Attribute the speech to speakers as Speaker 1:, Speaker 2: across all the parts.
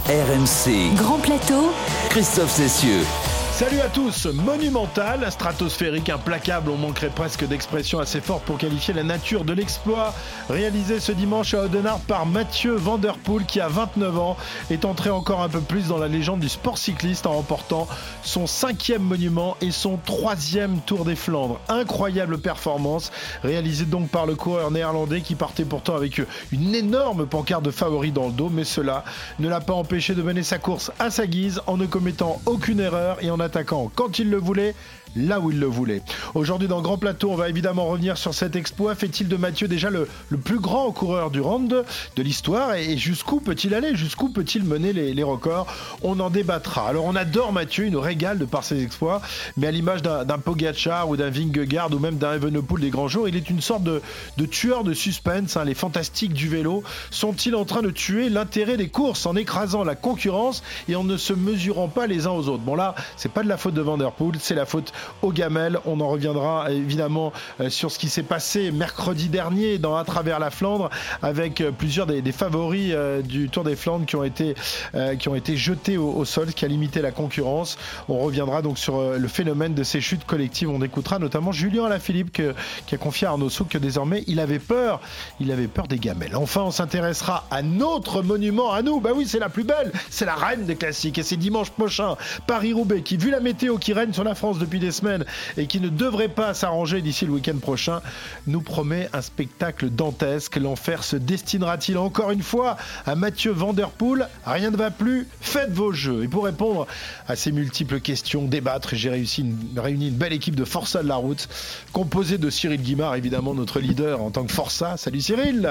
Speaker 1: RMC.
Speaker 2: Grand Plateau.
Speaker 1: Christophe Cessieux.
Speaker 3: Salut à tous, monumental, stratosphérique, implacable, on manquerait presque d'expressions assez fortes pour qualifier la nature de l'exploit réalisé ce dimanche à Oudenaarde par Mathieu Van Der Poel qui à 29 ans est entré encore un peu plus dans la légende du sport cycliste en remportant son 5e monument et son 3e Tour des Flandres. Incroyable performance réalisée donc par le coureur néerlandais qui partait pourtant avec une énorme pancarte de favori dans le dos, mais cela ne l'a pas empêché de mener sa course à sa guise en ne commettant aucune erreur et en attaquant quand il le voulait, là où il le voulait. Aujourd'hui dans Grand Plateau, on va évidemment revenir sur cet exploit. Fait-il de Mathieu déjà le plus grand coureur du round de l'histoire et jusqu'où peut-il aller? Jusqu'où peut-il mener les records? On en débattra. Alors on adore Mathieu, il nous régale de par ses exploits, mais à l'image d'un Pogacar ou d'un Vingegaard ou même d'un Evenepoel des grands jours, il est une sorte de tueur de suspense. Les fantastiques du vélo sont-ils en train de tuer l'intérêt des courses en écrasant la concurrence et en ne se mesurant pas les uns aux autres? Bon là, c'est pas de la faute de Van Der Poel, c'est la faute aux gamelles. On en reviendra évidemment sur ce qui s'est passé mercredi dernier dans À travers la Flandre avec plusieurs des favoris du Tour des Flandres qui ont été jetés au sol, qui a limité la concurrence. On reviendra donc sur le phénomène de ces chutes collectives. On écoutera notamment Julien Alaphilippe qui a confié à Arnaud Souk que désormais il avait peur des gamelles. Enfin, on s'intéressera à notre monument à nous. Bah oui, c'est la plus belle, c'est la reine des classiques et c'est dimanche prochain, Paris-Roubaix, qui vu la météo qui règne sur la France depuis des semaines et qui ne devrait pas s'arranger d'ici le week-end prochain, nous promet un spectacle dantesque. L'enfer se destinera-t-il encore une fois à Mathieu Van Der Poel? Rien ne va plus, faites vos jeux. Et pour répondre à ces multiples questions, débattre, j'ai réuni une belle équipe de Forçat de la route, composée de Cyril Guimard, évidemment notre leader en tant que Forçat. Salut Cyril.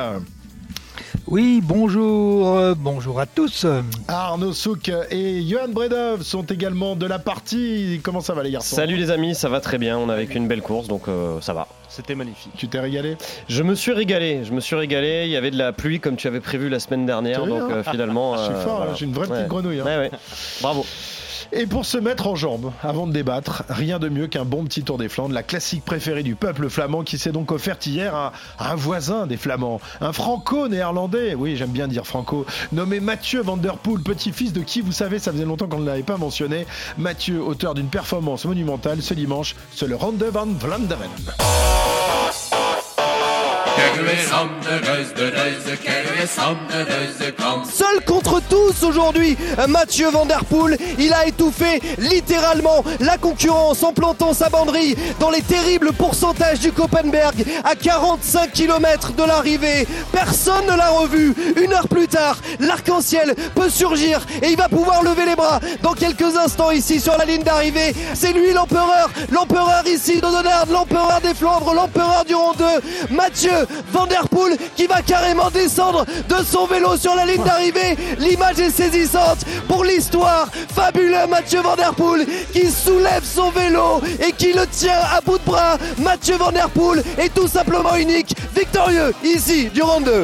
Speaker 4: Oui, bonjour à tous.
Speaker 3: Arnaud Souk et Johan Bredov sont également de la partie. Comment ça va les garçons?
Speaker 5: Salut les amis, ça va très bien, on a vécu une belle course donc ça va.
Speaker 6: C'était magnifique.
Speaker 3: Tu t'es régalé?
Speaker 5: Je me suis régalé, il y avait de la pluie comme tu avais prévu la semaine dernière, donc finalement...
Speaker 3: Je suis fort,
Speaker 5: voilà.
Speaker 3: J'ai une vraie petite grenouille.
Speaker 5: Ouais. Bravo.
Speaker 3: Et pour se mettre en jambes, avant de débattre, rien de mieux qu'un bon petit Tour des Flandres, la classique préférée du peuple flamand qui s'est donc offerte hier à un voisin des Flamands, un franco-néerlandais, oui j'aime bien dire franco, nommé Mathieu Van Der Poel, petit-fils de qui, vous savez, ça faisait longtemps qu'on ne l'avait pas mentionné, Mathieu, auteur d'une performance monumentale ce dimanche sur le Ronde van Vlaanderen.
Speaker 7: Seul contre tous aujourd'hui, Mathieu Van Der Poel, il a étouffé littéralement la concurrence en plantant sa banderille dans les terribles pourcentages du Koppenberg à 45 km de l'arrivée. Personne ne l'a revu. Une heure plus tard, l'arc-en-ciel peut surgir et il va pouvoir lever les bras dans quelques instants ici sur la ligne d'arrivée. C'est lui l'empereur ici d'Oudenaarde, l'empereur des Flandres, l'empereur du Ronde 2, Mathieu Van Der Poel qui va carrément descendre de son vélo sur la ligne d'arrivée. L'image est saisissante pour l'histoire. Fabuleux Mathieu Van Der Poel qui soulève son vélo et qui le tient à bout de bras. Mathieu Van Der Poel est tout simplement unique, victorieux ici du Ronde 2.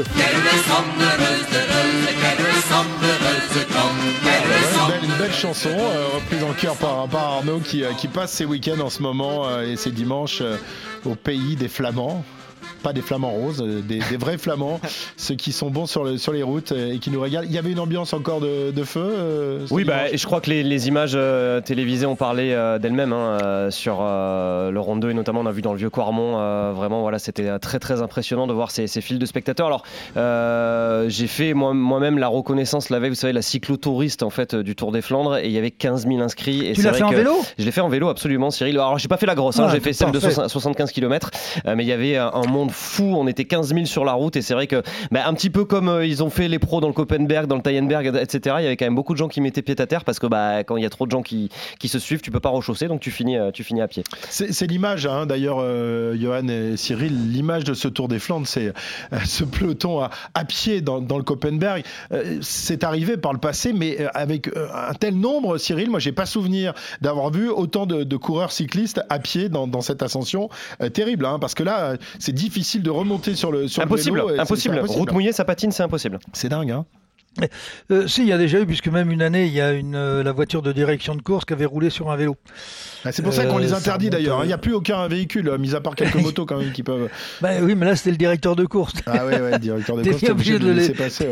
Speaker 3: Une belle chanson reprise en chœur par Arnaud qui passe ses week-ends en ce moment et ses dimanches au pays des Flamands. Pas des flamands roses, des vrais flamands, ceux qui sont bons sur les routes et qui nous régalent. Il y avait une ambiance encore de feu
Speaker 5: oui, et je crois que les images télévisées ont parlé d'elles-mêmes sur le Ronde 2 et notamment on a vu dans le vieux Quarmont, vraiment voilà, c'était très très impressionnant de voir ces files de spectateurs. Alors j'ai fait moi-même la reconnaissance la veille, vous savez, la cyclotouriste en fait du Tour des Flandres et il y avait 15 000 inscrits. Et
Speaker 4: tu l'as fait en vélo?
Speaker 5: Je l'ai fait en vélo, absolument Cyril. Alors j'ai pas fait la grosse, j'ai fait celle de 75 km, mais il y avait un monde fou, on était 15 000 sur la route et c'est vrai que un petit peu comme ils ont fait les pros dans le Koppenberg, dans le Taillenberg, etc. Il y avait quand même beaucoup de gens qui mettaient pied à terre parce que quand il y a trop de gens qui se suivent, tu peux pas rechausser donc tu finis à pied.
Speaker 3: C'est l'image d'ailleurs Johan et Cyril, l'image de ce Tour des Flandres, c'est ce peloton à pied dans le Koppenberg. C'est arrivé par le passé mais avec un tel nombre, Cyril, moi j'ai pas souvenir d'avoir vu autant de coureurs cyclistes à pied dans cette ascension terrible parce que là c'est difficile de remonter sur le vélo.
Speaker 5: Impossible. Route mouillée, ça patine, c'est impossible.
Speaker 3: C'est dingue,
Speaker 4: Si, il y a déjà eu, puisque même une année, il y a la voiture de direction de course qui avait roulé sur un vélo.
Speaker 3: C'est pour ça qu'on les interdit d'ailleurs. Il n'y a plus aucun véhicule, mis à part quelques motos quand même qui peuvent...
Speaker 4: Oui, mais là, c'était le directeur de course.
Speaker 3: Ah oui, le directeur de course, t'es obligé de le laisser passer. Ouais.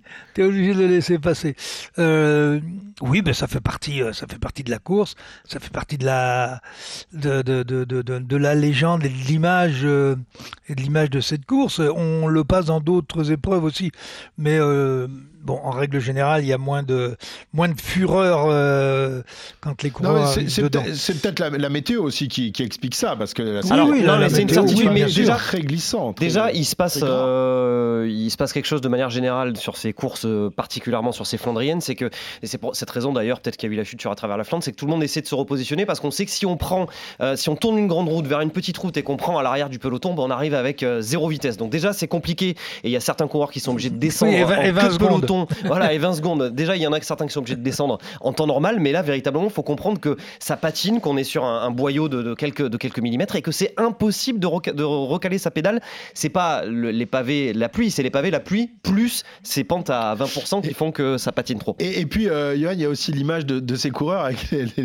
Speaker 4: T'es obligé de le laisser passer. Oui, ben ça fait partie de la course, ça fait partie de la légende et de l'image de cette course. On le passe dans d'autres épreuves aussi, mais bon, en règle générale, il y a moins de fureur quand les coureurs arrivent dedans.
Speaker 3: C'est peut-être la météo aussi qui explique ça, parce que
Speaker 5: c'est une certitude, mais déjà
Speaker 3: très glissante.
Speaker 5: Déjà, il se passe quelque chose de manière générale sur ces courses, particulièrement sur ces flandriennes, c'est que, et c'est pour cette raison d'ailleurs, peut-être qu'il y a eu la chute sur à travers la Flandre, c'est que tout le monde essaie de se repositionner, parce qu'on sait que si on tourne une grande route vers une petite route et qu'on prend à l'arrière du peloton, on arrive avec 0 vitesse. Donc déjà, c'est compliqué, et il y a certains coureurs qui sont obligés de descendre en queue de peloton. Voilà, et 20 secondes. Déjà, il y en a certains qui sont obligés de descendre en temps normal, mais là, véritablement, il faut comprendre que ça patine, qu'on est sur un boyau de quelques millimètres, et que c'est impossible de recaler sa pédale. C'est pas les pavés, la pluie, c'est les pavés, la pluie, plus ces pentes à 20% qui font que ça patine trop.
Speaker 3: Et puis, Johan, il y a aussi l'image de ces coureurs avec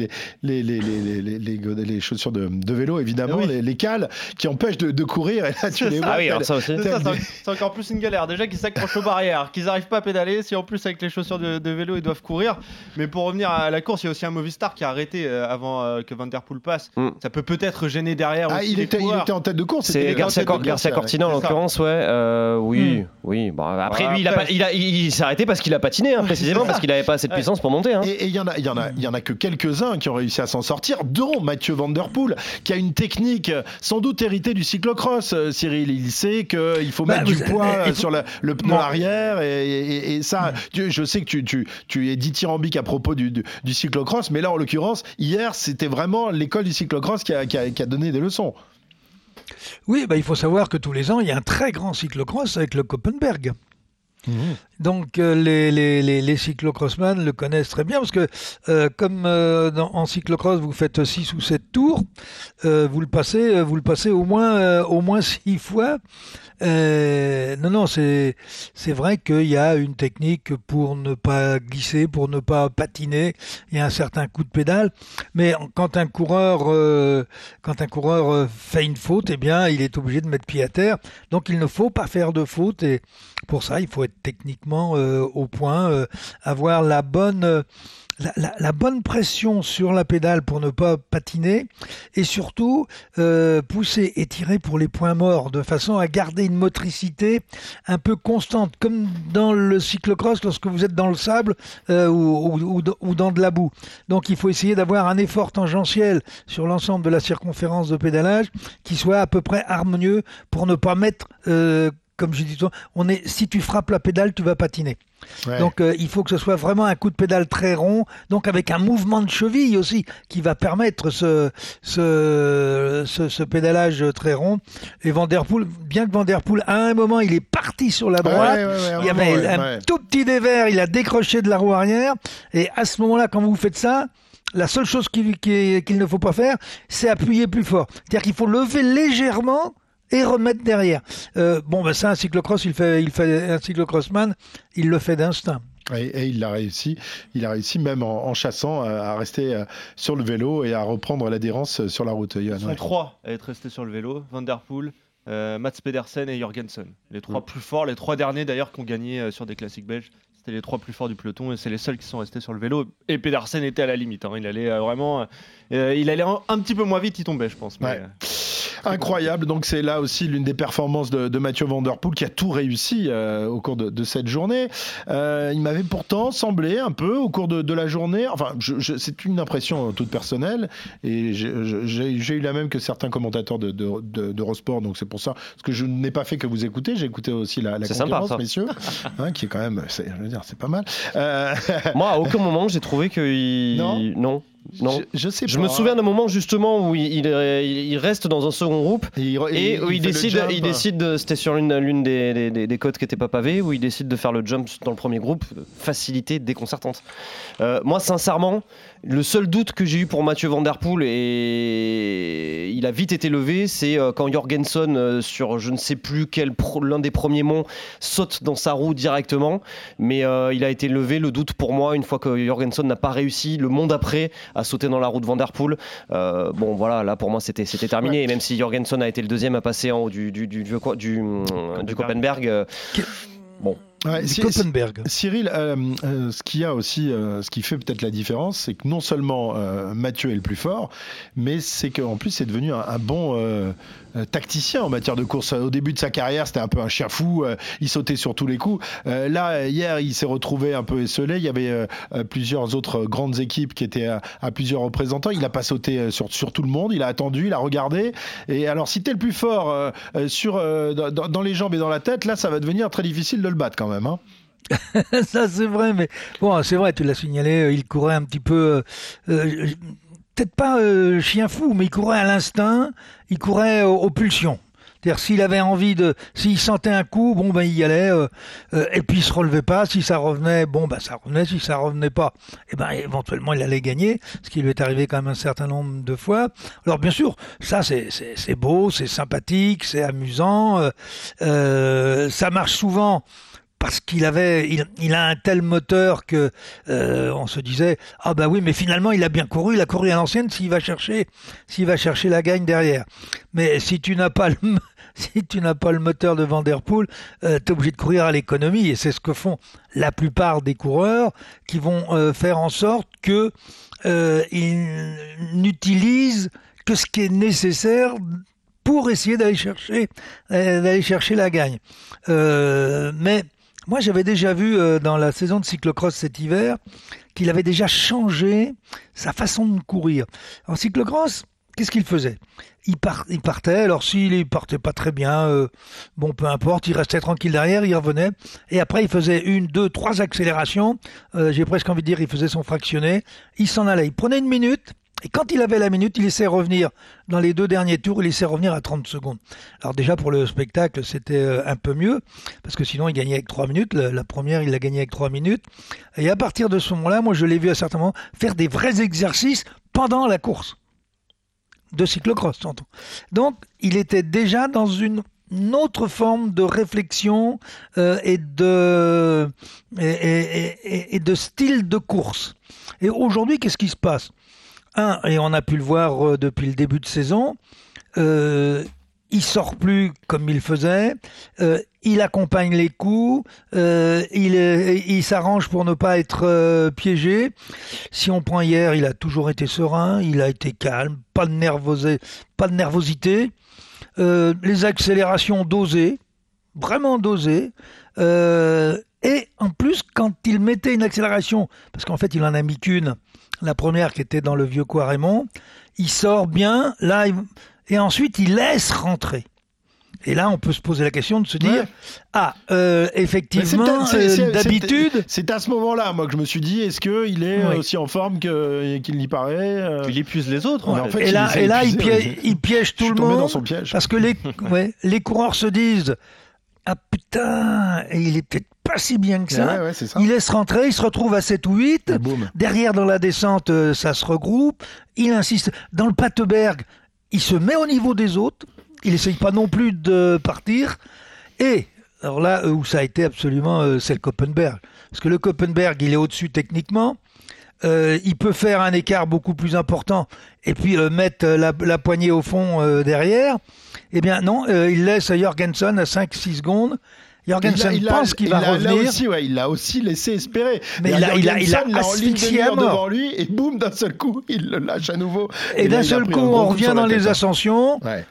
Speaker 3: les chaussures de vélo, évidemment, les cales qui empêchent de courir. Et là, tu les vois.
Speaker 5: Ah oui, alors ça aussi.
Speaker 2: C'est encore plus une galère. Déjà qu'ils s'accrochent aux barrières, qu'ils n'arrivent pas à pédaler, si en plus avec les chaussures de vélo ils doivent courir. Mais pour revenir à la course, il y a aussi un Movistar qui a arrêté avant que Van Der Poel passe. Ça peut peut-être gêner derrière aussi
Speaker 3: il était en tête de course.
Speaker 5: C'est Garcia Cortina en l'occurrence, oui. Bon, après lui, il s'est arrêté parce qu'il a patiné, précisément parce qu'il n'avait pas assez de puissance pour monter.
Speaker 3: Et il y en a que quelques-uns qui ont réussi à s'en sortir, dont Mathieu Van Der Poel, qui a une technique sans doute héritée du cyclocross. Cyril, il sait qu'il faut mettre du poids sur le pneu arrière, et ça, je sais que tu es dithyrambique à propos du cyclocross, mais là en l'occurrence hier c'était vraiment l'école du cyclocross qui a donné des leçons.
Speaker 4: Oui, il faut savoir que tous les ans il y a un très grand cyclocross avec le Koppenberg. Donc les cyclocrossman le connaissent très bien, parce que comme en cyclocross vous faites 6 ou 7 tours, vous le passez au moins 6 fois. Non, c'est vrai qu'il y a une technique pour ne pas glisser, pour ne pas patiner. Il y a un certain coup de pédale, mais quand un coureur fait une faute, eh bien, il est obligé de mettre pied à terre. Donc, il ne faut pas faire de faute, et pour ça, il faut être techniquement au point, avoir la bonne pression sur la pédale pour ne pas patiner, et surtout pousser et tirer pour les points morts, de façon à garder une motricité un peu constante, comme dans le cyclocross lorsque vous êtes dans le sable ou dans de la boue. Donc il faut essayer d'avoir un effort tangentiel sur l'ensemble de la circonférence de pédalage qui soit à peu près harmonieux, pour ne pas mettre comme je dis, si tu frappes la pédale, tu vas patiner. Ouais. Donc il faut que ce soit vraiment un coup de pédale très rond, donc avec un mouvement de cheville aussi qui va permettre ce pédalage très rond. Et Van Der Poel, bien que Van Der Poel à un moment il est parti sur la droite, il y avait un tout petit dévers, il a décroché de la roue arrière, et à ce moment-là, quand vous faites ça, la seule chose qu'il ne faut pas faire, c'est appuyer plus fort. C'est-à-dire qu'il faut lever légèrement et remettre derrière. Ça, un cyclocross, il fait un cyclocrossman, il le fait d'instinct.
Speaker 3: Et il a réussi même en chassant à rester sur le vélo et à reprendre l'adhérence sur la route.
Speaker 2: Ils sont 3 à être restés sur le vélo: Van Der Poel, Mats Pedersen et Jorgensen. Les 3 plus forts, les 3 derniers d'ailleurs qui ont gagné sur des classiques belges. C'était les 3 plus forts du peloton, et c'est les seuls qui sont restés sur le vélo. Et Pedersen était à la limite. Il allait vraiment, il allait un petit peu moins vite, il tombait, je pense. Mais,
Speaker 3: incroyable. Donc c'est là aussi l'une des performances de Mathieu Van Der Poel, qui a tout réussi au cours de cette journée. Il m'avait pourtant semblé un peu au cours de la journée, enfin c'est une impression toute personnelle, et j'ai eu la même que certains commentateurs d'Eurosport, donc c'est pour ça, parce que je n'ai pas fait que vous écouter, j'ai écouté aussi la conférence, sympa, messieurs, qui est quand même, je veux dire, c'est pas mal.
Speaker 5: Moi à aucun moment j'ai trouvé que non.
Speaker 3: Je sais pas.
Speaker 5: Je me souviens d'un moment justement où il reste dans un second groupe et où il décide c'était sur l'une des côtes qui n'étaient pas pavées, où il décide de faire le jump dans le premier groupe. Facilité déconcertante. Moi sincèrement, le seul doute que j'ai eu pour Mathieu Van Der Poel, et il a vite été levé, c'est quand Jorgensen sur je ne sais plus l'un des premiers monts saute dans sa roue directement, mais il a été levé, le doute pour moi, une fois que Jorgensen n'a pas réussi le monde après à sauter dans la roue de Van Der Poel. Là pour moi c'était terminé, et même si Jorgensen a été le deuxième à passer en haut du Koppenberg,
Speaker 4: Koppenberg.
Speaker 3: Cyril, ce qui fait peut-être la différence, c'est que non seulement Mathieu est le plus fort, mais c'est qu'en plus c'est devenu un bon tacticien en matière de course. Au début de sa carrière, c'était un peu un chien fou, il sautait sur tous les coups. Là, hier, il s'est retrouvé un peu esselé. Il y avait plusieurs autres grandes équipes qui étaient à plusieurs représentants. Il n'a pas sauté sur tout le monde, il a attendu, il a regardé. Et alors, si tu es le plus fort dans les jambes et dans la tête, là, ça va devenir très difficile de le battre quand même. Hein.
Speaker 4: Ça, c'est vrai, mais bon, c'est vrai, tu l'as signalé, il courait un petit peu. Peut-être pas chien fou, mais il courait à l'instinct, il courait aux pulsions. C'est-à-dire s'il avait envie s'il sentait un coup, bon ben il y allait, et puis il se relevait pas. Si ça revenait, bon ben ça revenait. Si ça revenait pas, et ben éventuellement il allait gagner, ce qui lui est arrivé quand même un certain nombre de fois. Alors bien sûr, ça c'est beau, c'est sympathique, c'est amusant, ça marche souvent. Parce il a un tel moteur que on se disait ah bah oui mais finalement il a bien couru, il a couru à l'ancienne s'il va chercher la gagne derrière. Mais si tu n'as pas le moteur de Van Der Poel, t'es obligé de courir à l'économie et c'est ce que font la plupart des coureurs qui vont faire en sorte que ils n'utilisent que ce qui est nécessaire pour essayer d'aller chercher la gagne. Mais moi, j'avais déjà vu dans la saison de cyclocross cet hiver qu'il avait déjà changé sa façon de courir. En cyclocross, qu'est-ce qu'il faisait ? Il partait, alors s'il partait pas très bien, bon, peu importe, il restait tranquille derrière, il revenait, et après il faisait 1, 2, 3 accélérations, j'ai presque envie de dire, il faisait son fractionné, il s'en allait, il prenait 1 minute, et quand il avait la minute, il laissait revenir, dans les 2 derniers tours, il laissait revenir à 30 secondes. Alors déjà, pour le spectacle, c'était un peu mieux, parce que sinon, il gagnait avec 3 minutes. La première, il l'a gagné avec 3 minutes. Et à partir de ce moment-là, moi, je l'ai vu à certains moments faire des vrais exercices pendant la course. De cyclocross, j'entends. Donc, il était déjà dans une autre forme de réflexion et de style de course. Et aujourd'hui, qu'est-ce qui se passe ? Et on a pu le voir depuis le début de saison, il sort plus comme il faisait, il accompagne les coups, il s'arrange pour ne pas être piégé. Si on prend hier, il a toujours été serein, il a été calme, pas de nervosité, les accélérations dosées, vraiment dosées. Et en plus, quand il mettait une accélération, parce qu'en fait il en a mis qu'une, la première qui était dans le vieux Quaremont, il sort bien, là, et ensuite il laisse rentrer. Et là, on peut se poser la question de se dire, effectivement, d'habitude...
Speaker 3: C'est à ce moment-là, moi, que je me suis dit, est-ce qu'il est aussi en forme qu'il n'y paraît
Speaker 2: Il épuise les autres.
Speaker 3: En fait,
Speaker 4: et là, il piège tout le monde,
Speaker 3: dans son piège.
Speaker 4: Parce que les coureurs se disent, ah putain, et il est peut-être pas si bien que ça.
Speaker 3: Ouais, c'est ça.
Speaker 4: Il laisse rentrer, il se retrouve à 7 ou 8. Derrière, dans la descente, ça se regroupe. Il insiste. Dans le Pateberg, il se met au niveau des autres. Il essaye pas non plus de partir. Et, alors là, où ça a été absolument, c'est le Koppenberg. Parce que le Koppenberg, il est au-dessus techniquement. Il peut faire un écart beaucoup plus important et puis mettre la poignée au fond derrière. Eh bien non, il laisse Jorgensen à 5-6 secondes. Jorgensen pense qu'il va revenir.
Speaker 3: Il l'a aussi laissé espérer.
Speaker 4: Mais il a asphyxié à mort
Speaker 3: devant lui et boum, d'un seul coup, il le lâche à nouveau.
Speaker 4: Et d'un seul coup, on revient dans les ascensions. Ouais.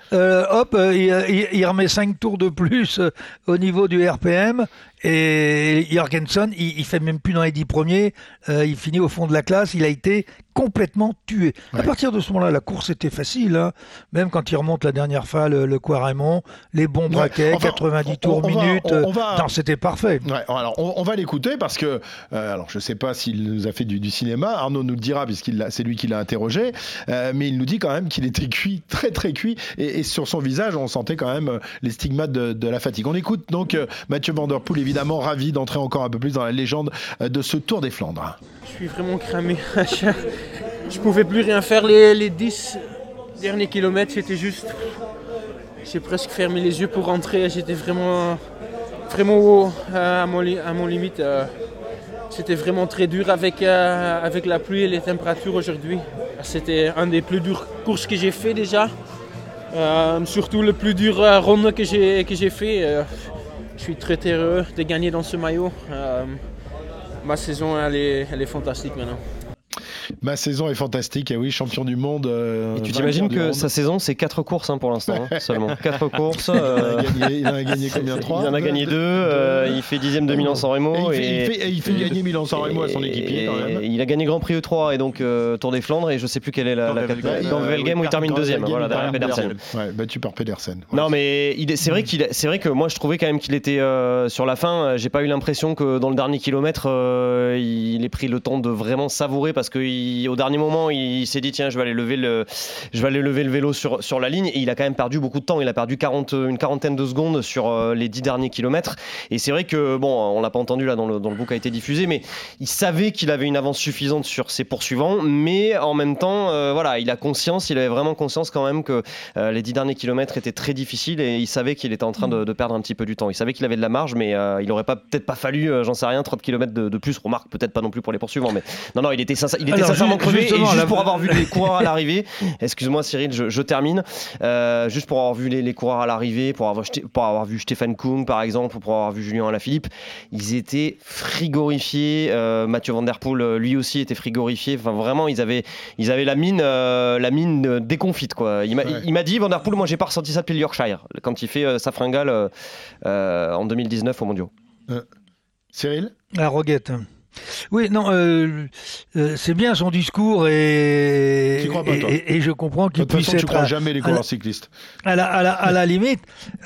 Speaker 4: Il remet 5 tours de plus au niveau du RPM. Et Jorgensen, il fait même plus dans les 10 premiers. Il finit au fond de la classe. Il a été complètement tué. Ouais. À partir de ce moment-là, la course était facile. Hein. Même quand il remonte la dernière fois le Quaremont, les bons braquets, 90 tours minutes. Non, c'était parfait.
Speaker 3: Ouais, alors on va l'écouter parce que, alors je sais pas s'il nous a fait du cinéma. Arnaud nous le dira puisqu'il c'est lui qui l'a interrogé. Mais il nous dit quand même qu'il était cuit, très très cuit. Et sur son visage, on sentait quand même les stigmates de la fatigue. On écoute donc Mathieu Van Der Poel, évidemment ravi d'entrer encore un peu plus dans la légende de ce Tour des Flandres.
Speaker 6: Je suis vraiment cramé. Je pouvais plus rien faire les 10 derniers kilomètres, c'était juste... J'ai presque fermé les yeux pour rentrer, j'étais vraiment à mon limite. C'était vraiment très dur avec la pluie et les températures aujourd'hui. C'était un des plus dures courses que j'ai fait déjà. Surtout le plus dur ronde que j'ai fait. Je suis très heureux de gagner dans ce maillot. Ma saison, elle est fantastique maintenant.
Speaker 3: Ma saison est fantastique, et oui, champion du monde.
Speaker 5: Et tu t'imagines que sa saison, c'est 4 courses pour l'instant, seulement. 4 courses.
Speaker 3: Il en a gagné combien? 3
Speaker 5: Il en a gagné 2. Il fait 10e de Milan-San Remo.
Speaker 3: Il fait gagner Milan-San Remo à son équipier quand même.
Speaker 5: Il a gagné Grand Prix E3 et donc Tour des Flandres, et je sais plus quelle est la capitale. Dans le Velgem où il termine 2e, voilà, derrière Pedersen.
Speaker 3: Ouais, battu par Pedersen.
Speaker 5: Non, mais c'est vrai que moi je trouvais quand même qu'il était sur la fin. J'ai pas eu l'impression que dans le dernier kilomètre, il ait pris le temps de vraiment savourer, parce que au dernier moment, il s'est dit tiens, je vais aller lever le vélo sur la ligne, et il a quand même perdu beaucoup de temps. Il a perdu une quarantaine de secondes sur les 10 derniers kilomètres. Et c'est vrai que bon, on l'a pas entendu là dans le book a été diffusé, mais il savait qu'il avait une avance suffisante sur ses poursuivants, mais en même temps, voilà, il avait vraiment conscience quand même que les 10 derniers kilomètres étaient très difficiles, et il savait qu'il était en train de perdre un petit peu du temps. Il savait qu'il avait de la marge, mais il aurait peut-être pas fallu, j'en sais rien, 30 km de plus. Remarque, peut-être pas non plus pour les poursuivants, mais non, il était sincèrement crevé. Et juste pour avoir vu les coureurs à l'arrivée, excuse-moi Cyril, je termine, juste pour avoir vu les coureurs à l'arrivée, pour avoir vu Stefan Kung par exemple, pour avoir vu Julien Alaphilippe, ils étaient frigorifiés. Mathieu Van Der Poel, lui aussi, était frigorifié. Enfin, vraiment, ils avaient la mine déconfite, quoi. Il m'a dit, Van Der Poel, moi j'ai pas ressenti ça depuis le Yorkshire, quand il fait sa fringale en 2019 au Mondiaux.
Speaker 3: Cyril ?
Speaker 4: La Roguette. Oui, non, c'est bien son discours, et
Speaker 3: tu crois pas, toi?
Speaker 4: Et je comprends qu'il puisse être.
Speaker 3: Tu crois jamais les coureurs cyclistes.
Speaker 4: À la limite,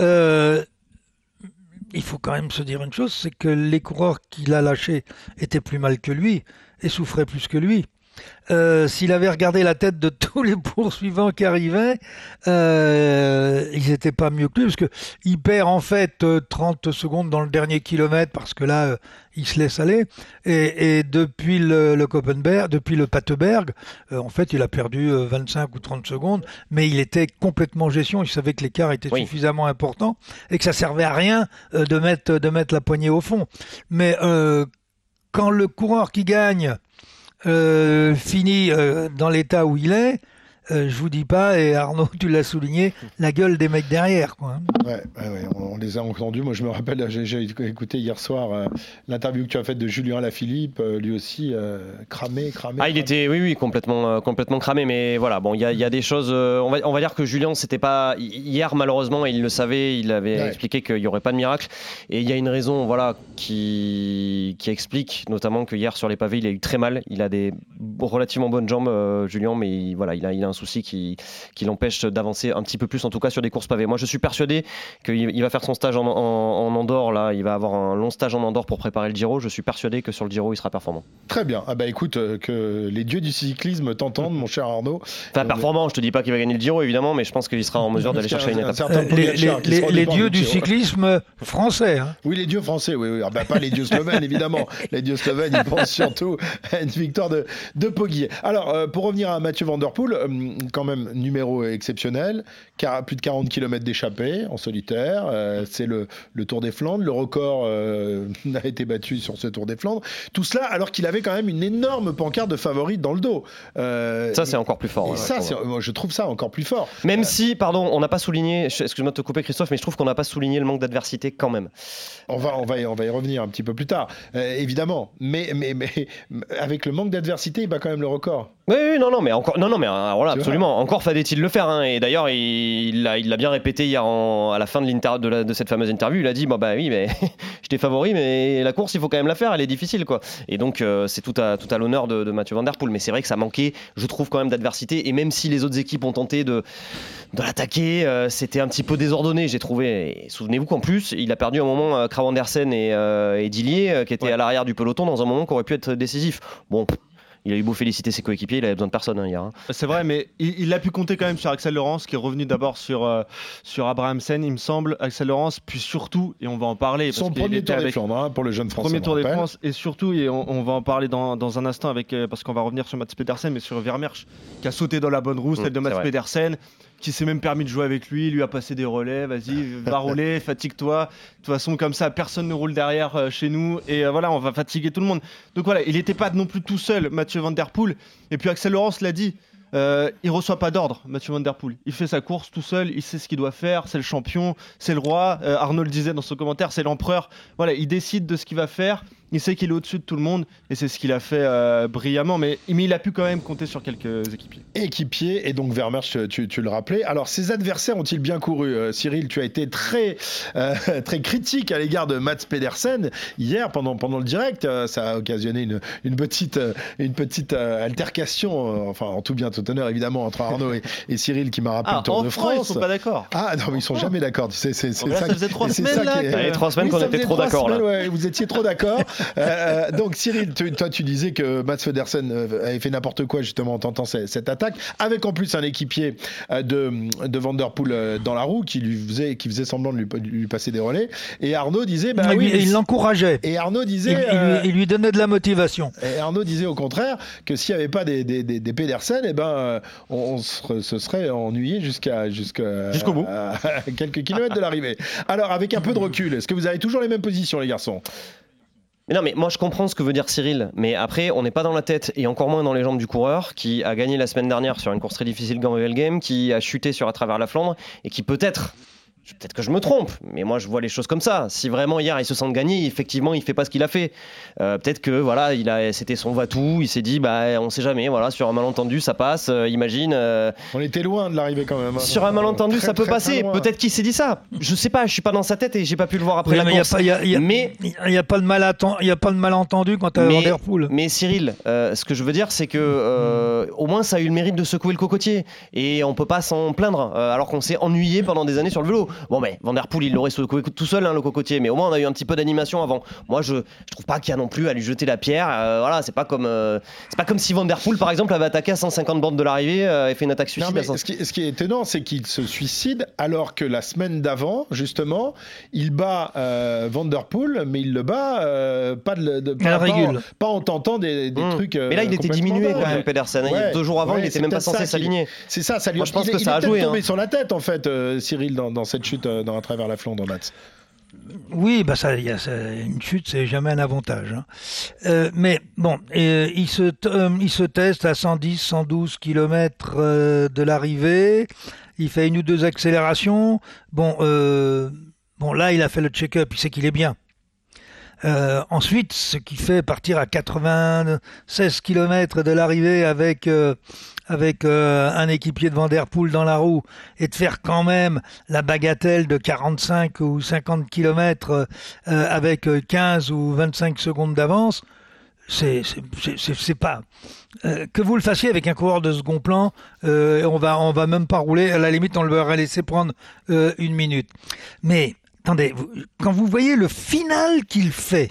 Speaker 4: il faut quand même se dire une chose, c'est que les coureurs qu'il a lâchés étaient plus mal que lui et souffraient plus que lui. S'il avait regardé la tête de tous les poursuivants qui arrivaient, ils n'étaient pas mieux que lui, parce que il perd en fait 30 secondes dans le dernier kilomètre, parce que là il se laisse aller, et depuis le Koppenberg, depuis le Pateberg, en fait il a perdu 25 ou 30 secondes, mais il était complètement gestion. Il savait que l'écart était suffisamment important et que ça servait à rien de mettre la poignée au fond. Mais quand le coureur qui gagne fini dans l'état où il est, je vous dis pas, et Arnaud, tu l'as souligné, la gueule des mecs derrière, quoi.
Speaker 3: Ouais, on les a entendus. Moi, je me rappelle, j'ai écouté hier soir l'interview que tu as faite de Julien Alaphilippe, lui aussi cramé.
Speaker 5: Il était, oui, complètement cramé. Mais voilà, bon, il y a des choses. On va dire que Julien, c'était pas hier, malheureusement, et il le savait. Il avait expliqué qu'il y aurait pas de miracle. Et il y a une raison, voilà, qui explique notamment que hier sur les pavés, il a eu très mal. Il a des relativement bonnes jambes, Julien, mais il a un souci qui l'empêche d'avancer un petit peu plus, en tout cas sur des courses pavées. Moi, je suis persuadé qu'il va faire son stage en Andorre. Là, il va avoir un long stage en Andorre pour préparer le Giro. Je suis persuadé que sur le Giro, il sera performant. Très
Speaker 3: bien. Ah bah écoute, que les dieux du cyclisme t'entendent, mon cher Arnaud.
Speaker 5: Enfin, performant, je te dis pas qu'il va gagner le Giro, évidemment, mais je pense qu'il sera en mesure d'aller chercher une étape.
Speaker 4: Les dieux du cyclisme français. Hein.
Speaker 3: Oui, les dieux français, oui. Ah bah, pas les dieux slovènes, évidemment. Les dieux slovènes, ils pensent surtout à une victoire de Poggi. Alors, pour revenir à Mathieu Van Der Poel, quand même numéro exceptionnel, plus de 40 km d'échappée en solitaire, c'est le Tour des Flandres, le record a été battu sur ce Tour des Flandres, tout cela alors qu'il avait quand même une énorme pancarte de favorite dans le dos.
Speaker 5: Ça c'est encore plus fort.
Speaker 3: Moi, je trouve ça encore plus fort.
Speaker 5: Même si, pardon, on n'a pas souligné, excuse-moi de te couper Christophe, mais je trouve qu'on n'a pas souligné le manque d'adversité quand même.
Speaker 3: On va y revenir un petit peu plus tard, évidemment, mais avec le manque d'adversité, il bat quand même le record.
Speaker 5: Oui, non, mais encore, non, mais voilà, absolument. Encore fallait-il le faire, hein. Et d'ailleurs, il l'a bien répété hier à la fin de cette fameuse interview. Il a dit, oui, mais j'étais favori, mais la course, il faut quand même la faire. Elle est difficile, quoi. Et donc, c'est tout à l'honneur de Mathieu Van Der Poel. Mais c'est vrai que ça manquait, je trouve, quand même d'adversité. Et même si les autres équipes ont tenté de l'attaquer, c'était un petit peu désordonné, j'ai trouvé. Et souvenez-vous qu'en plus, il a perdu un moment Kragh Andersen et Dillier, qui étaient à l'arrière du peloton dans un moment qui aurait pu être décisif. Bon. Il a eu beau féliciter ses coéquipiers, il avait besoin de personne hier. Hein.
Speaker 2: C'est vrai, mais il a pu compter quand même sur Axel Laurens, qui est revenu d'abord sur Abrahamsen, il me semble. Axel Laurens, puis surtout, et on va en parler.
Speaker 3: Son premier Tour des Flandres, pour le jeune Français.
Speaker 2: Premier Tour des France, et surtout, et on va en parler dans un instant, parce qu'on va revenir sur Mats Pedersen, mais sur Vermeersch, qui a sauté dans la bonne roue, celle de Mats Pedersen, qui s'est même permis de jouer avec lui, lui a passé des relais, vas-y, va rouler, fatigue-toi. De toute façon, comme ça, personne ne roule derrière chez nous, et voilà, on va fatiguer tout le monde. Donc voilà, il n'était pas non plus tout seul, Mathieu Van Der Poel. Et puis Axel Laurens l'a dit, il reçoit pas d'ordre, Mathieu Van Der Poel. Il fait sa course tout seul, il sait ce qu'il doit faire, c'est le champion, c'est le roi. Arnaud le disait dans son commentaire, c'est l'empereur. Voilà, il décide de ce qu'il va faire. Il sait qu'il est au-dessus de tout le monde et c'est ce qu'il a fait brillamment. Mais il a pu quand même compter sur quelques équipiers.
Speaker 3: Et donc Vermersch, tu le rappelais. Alors, ses adversaires ont-ils bien couru ? Cyril, tu as été très critique à l'égard de Mats Pedersen hier pendant le direct. Ça a occasionné une petite altercation, enfin en tout bien tout honneur évidemment, entre Arnaud et Cyril qui m'a rappelé le Tour de France.
Speaker 2: Ils sont pas d'accord.
Speaker 3: Ah non, mais ils sont jamais d'accord. C'est ça.
Speaker 2: Ça faisait 3 semaines là.
Speaker 5: Il y a 3 semaines qu'on était trop d'accord là.
Speaker 3: Ouais, vous étiez trop d'accord. Donc Cyril, toi tu disais que Mats Pedersen avait fait n'importe quoi justement en tentant cette attaque, avec en plus un équipier de Van Der Poel dans la roue qui faisait semblant de lui passer des relais. Et Arnaud disait,
Speaker 4: il l'encourageait.
Speaker 3: Et Arnaud disait,
Speaker 4: il lui donnait de la motivation.
Speaker 3: Et Arnaud disait au contraire que s'il n'y avait pas des Pedersen, on se serait ennuyé jusqu'au
Speaker 2: bout,
Speaker 3: quelques kilomètres de l'arrivée. Alors avec un peu de recul, est-ce que vous avez toujours les mêmes positions, les garçons ?
Speaker 5: Mais non, mais moi je comprends ce que veut dire Cyril, mais après on n'est pas dans la tête et encore moins dans les jambes du coureur qui a gagné la semaine dernière sur une course très difficile Gamevel Game, qui a chuté à travers la Flandre et qui peut-être que je me trompe, mais moi je vois les choses comme ça. Si vraiment hier il se sent gagné, effectivement il fait pas ce qu'il a fait. Peut-être que voilà, c'était son va-tout, il s'est dit on sait jamais, voilà, sur un malentendu ça passe, imagine.
Speaker 3: On était loin de l'arrivée quand même.
Speaker 5: Sur un malentendu ça peut passer, peut-être qu'il s'est dit ça. Je sais pas, je suis pas dans sa tête et j'ai pas pu le voir après la course.
Speaker 4: Mais il y a pas de malentendu quant à Van Der Poel.
Speaker 5: Mais Cyril, ce que je veux dire c'est que au moins ça a eu le mérite de secouer le cocotier et on peut pas s'en plaindre alors qu'on s'est ennuyé pendant des années sur le vélo. Bon, mais Van Der Poel, il l'aurait secoué tout seul, le cocotier, mais au moins on a eu un petit peu d'animation avant. Moi, je trouve pas qu'il y a non plus à lui jeter la pierre. Voilà, c'est pas comme si Van Der Poel, par exemple, avait attaqué à 150 bornes de l'arrivée et fait une attaque suicide.
Speaker 3: Non, mais ce qui est étonnant, c'est qu'il se suicide alors que la semaine d'avant, justement, il bat Van Der Poel, mais il le bat pas en tentant des trucs.
Speaker 5: Mais là, il était diminué quand même, Pedersen. Ouais, 2 jours avant, il était même pas censé s'aligner.
Speaker 3: C'est ça, ça lui. Moi,
Speaker 5: je pense que ça a joué.
Speaker 3: Il est tombé sur la tête, en fait, Cyril, dans cette chute à travers la Flandre, Mats.
Speaker 4: Oui, une chute, c'est jamais un avantage. Hein. Mais bon, il se teste à 110, 112 km de l'arrivée. Il fait 1 ou 2 accélérations. Bon, là, il a fait le check-up. Il sait qu'il est bien. Ensuite, ce qui fait partir à 96 km de l'arrivée avec un équipier de Van Der Poel dans la roue et de faire quand même la bagatelle de 45 ou 50 km avec 15 ou 25 secondes d'avance, c'est pas que vous le fassiez avec un coureur de second plan, on va même pas rouler, à la limite on le va laisser prendre 1 minute. Mais attendez, quand vous voyez le final qu'il fait,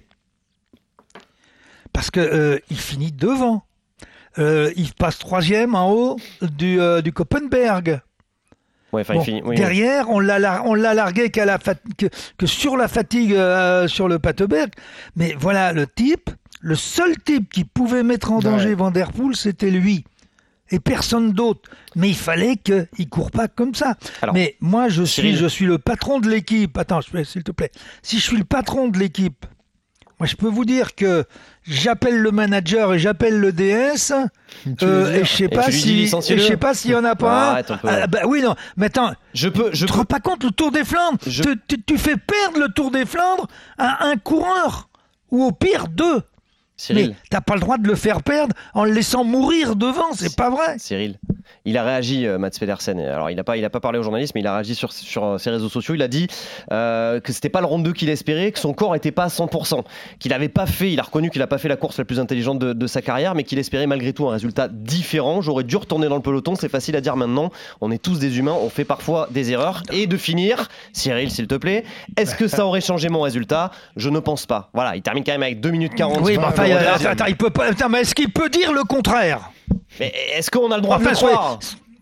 Speaker 4: parce que il finit devant. Il passe 3e en haut du Koppenberg.
Speaker 5: Ouais,
Speaker 4: bon, derrière, on l'a largué que sur la fatigue sur le Pateberg. Mais voilà, le seul type qui pouvait mettre en danger Van Der Poel, c'était lui. Et personne d'autre. Mais il fallait qu'il court pas comme ça. Alors, mais moi, je suis le patron de l'équipe. Attends, s'il te plaît. Si je suis le patron de l'équipe, moi, je peux vous dire que j'appelle le manager et j'appelle le DS et je sais pas s'il y en a pas un. Oui, non, mais attends, tu te rends pas compte, le Tour des Flandres, tu fais perdre le Tour des Flandres à un coureur ou au pire 2. Cyril. Mais t'as pas le droit de le faire perdre en le laissant mourir devant, c'est pas vrai.
Speaker 5: Cyril, il a réagi, Mats Pedersen. Alors il a pas parlé aux journalistes, mais il a réagi sur ses réseaux sociaux. Il a dit que c'était pas le round 2 qu'il espérait, que son corps était pas à 100%, qu'il avait pas fait. Il a reconnu qu'il a pas fait la course la plus intelligente de sa carrière, mais qu'il espérait malgré tout un résultat différent. J'aurais dû retourner dans le peloton. C'est facile à dire maintenant. On est tous des humains, on fait parfois des erreurs. Et de finir, Cyril, s'il te plaît, est-ce que ça aurait changé mon résultat ? Je ne pense pas. Voilà, il termine quand même avec 2 minutes 40.
Speaker 4: Oui, attends, il peut pas. Attends, mais est-ce qu'il peut dire le contraire ?
Speaker 5: Mais est-ce qu'on a le droit de le croire ?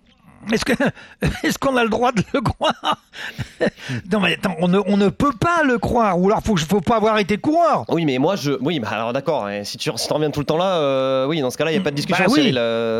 Speaker 4: Est-ce qu'on a le droit de le croire ? Non, mais attends, on ne peut pas le croire. Ou alors, faut pas avoir été coureur.
Speaker 5: Oui, mais moi, oui, bah alors d'accord. Si tu reviens tout le temps là, oui, dans ce cas-là, il n'y a pas de discussion, Cyril.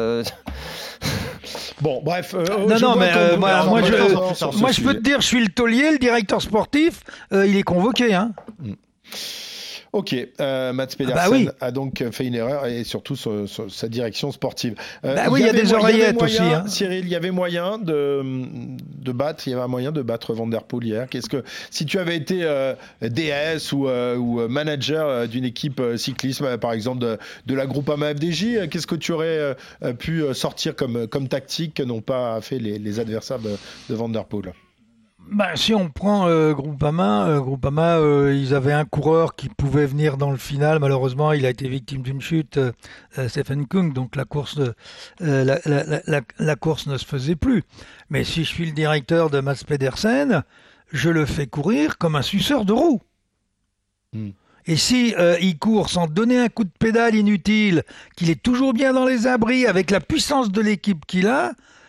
Speaker 3: Bon, bref.
Speaker 4: Moi, je peux te dire, je suis le taulier, le directeur sportif. Il est convoqué, hein.
Speaker 3: Ok, Mats Pedersen a donc fait une erreur et surtout sur sa direction sportive.
Speaker 4: Oui, il y a des oreillettes aussi. Hein.
Speaker 3: Cyril, il y avait moyen de battre Van Der Poel hier. Si tu avais été DS ou manager d'une équipe cyclisme, par exemple de la Groupama FDJ, qu'est-ce que tu aurais pu sortir comme tactique que n'ont pas fait les adversaires de Van Der Poel?
Speaker 4: Si on prend Groupama, ils avaient un coureur qui pouvait venir dans le final. Malheureusement, il a été victime d'une chute, Stephen Kung, donc la course ne se faisait plus. Mais si je suis le directeur de Mats Pedersen, je le fais courir comme un suceur de roue. Et si il court sans donner un coup de pédale inutile, qu'il est toujours bien dans les abris avec la puissance de l'équipe qu'il a,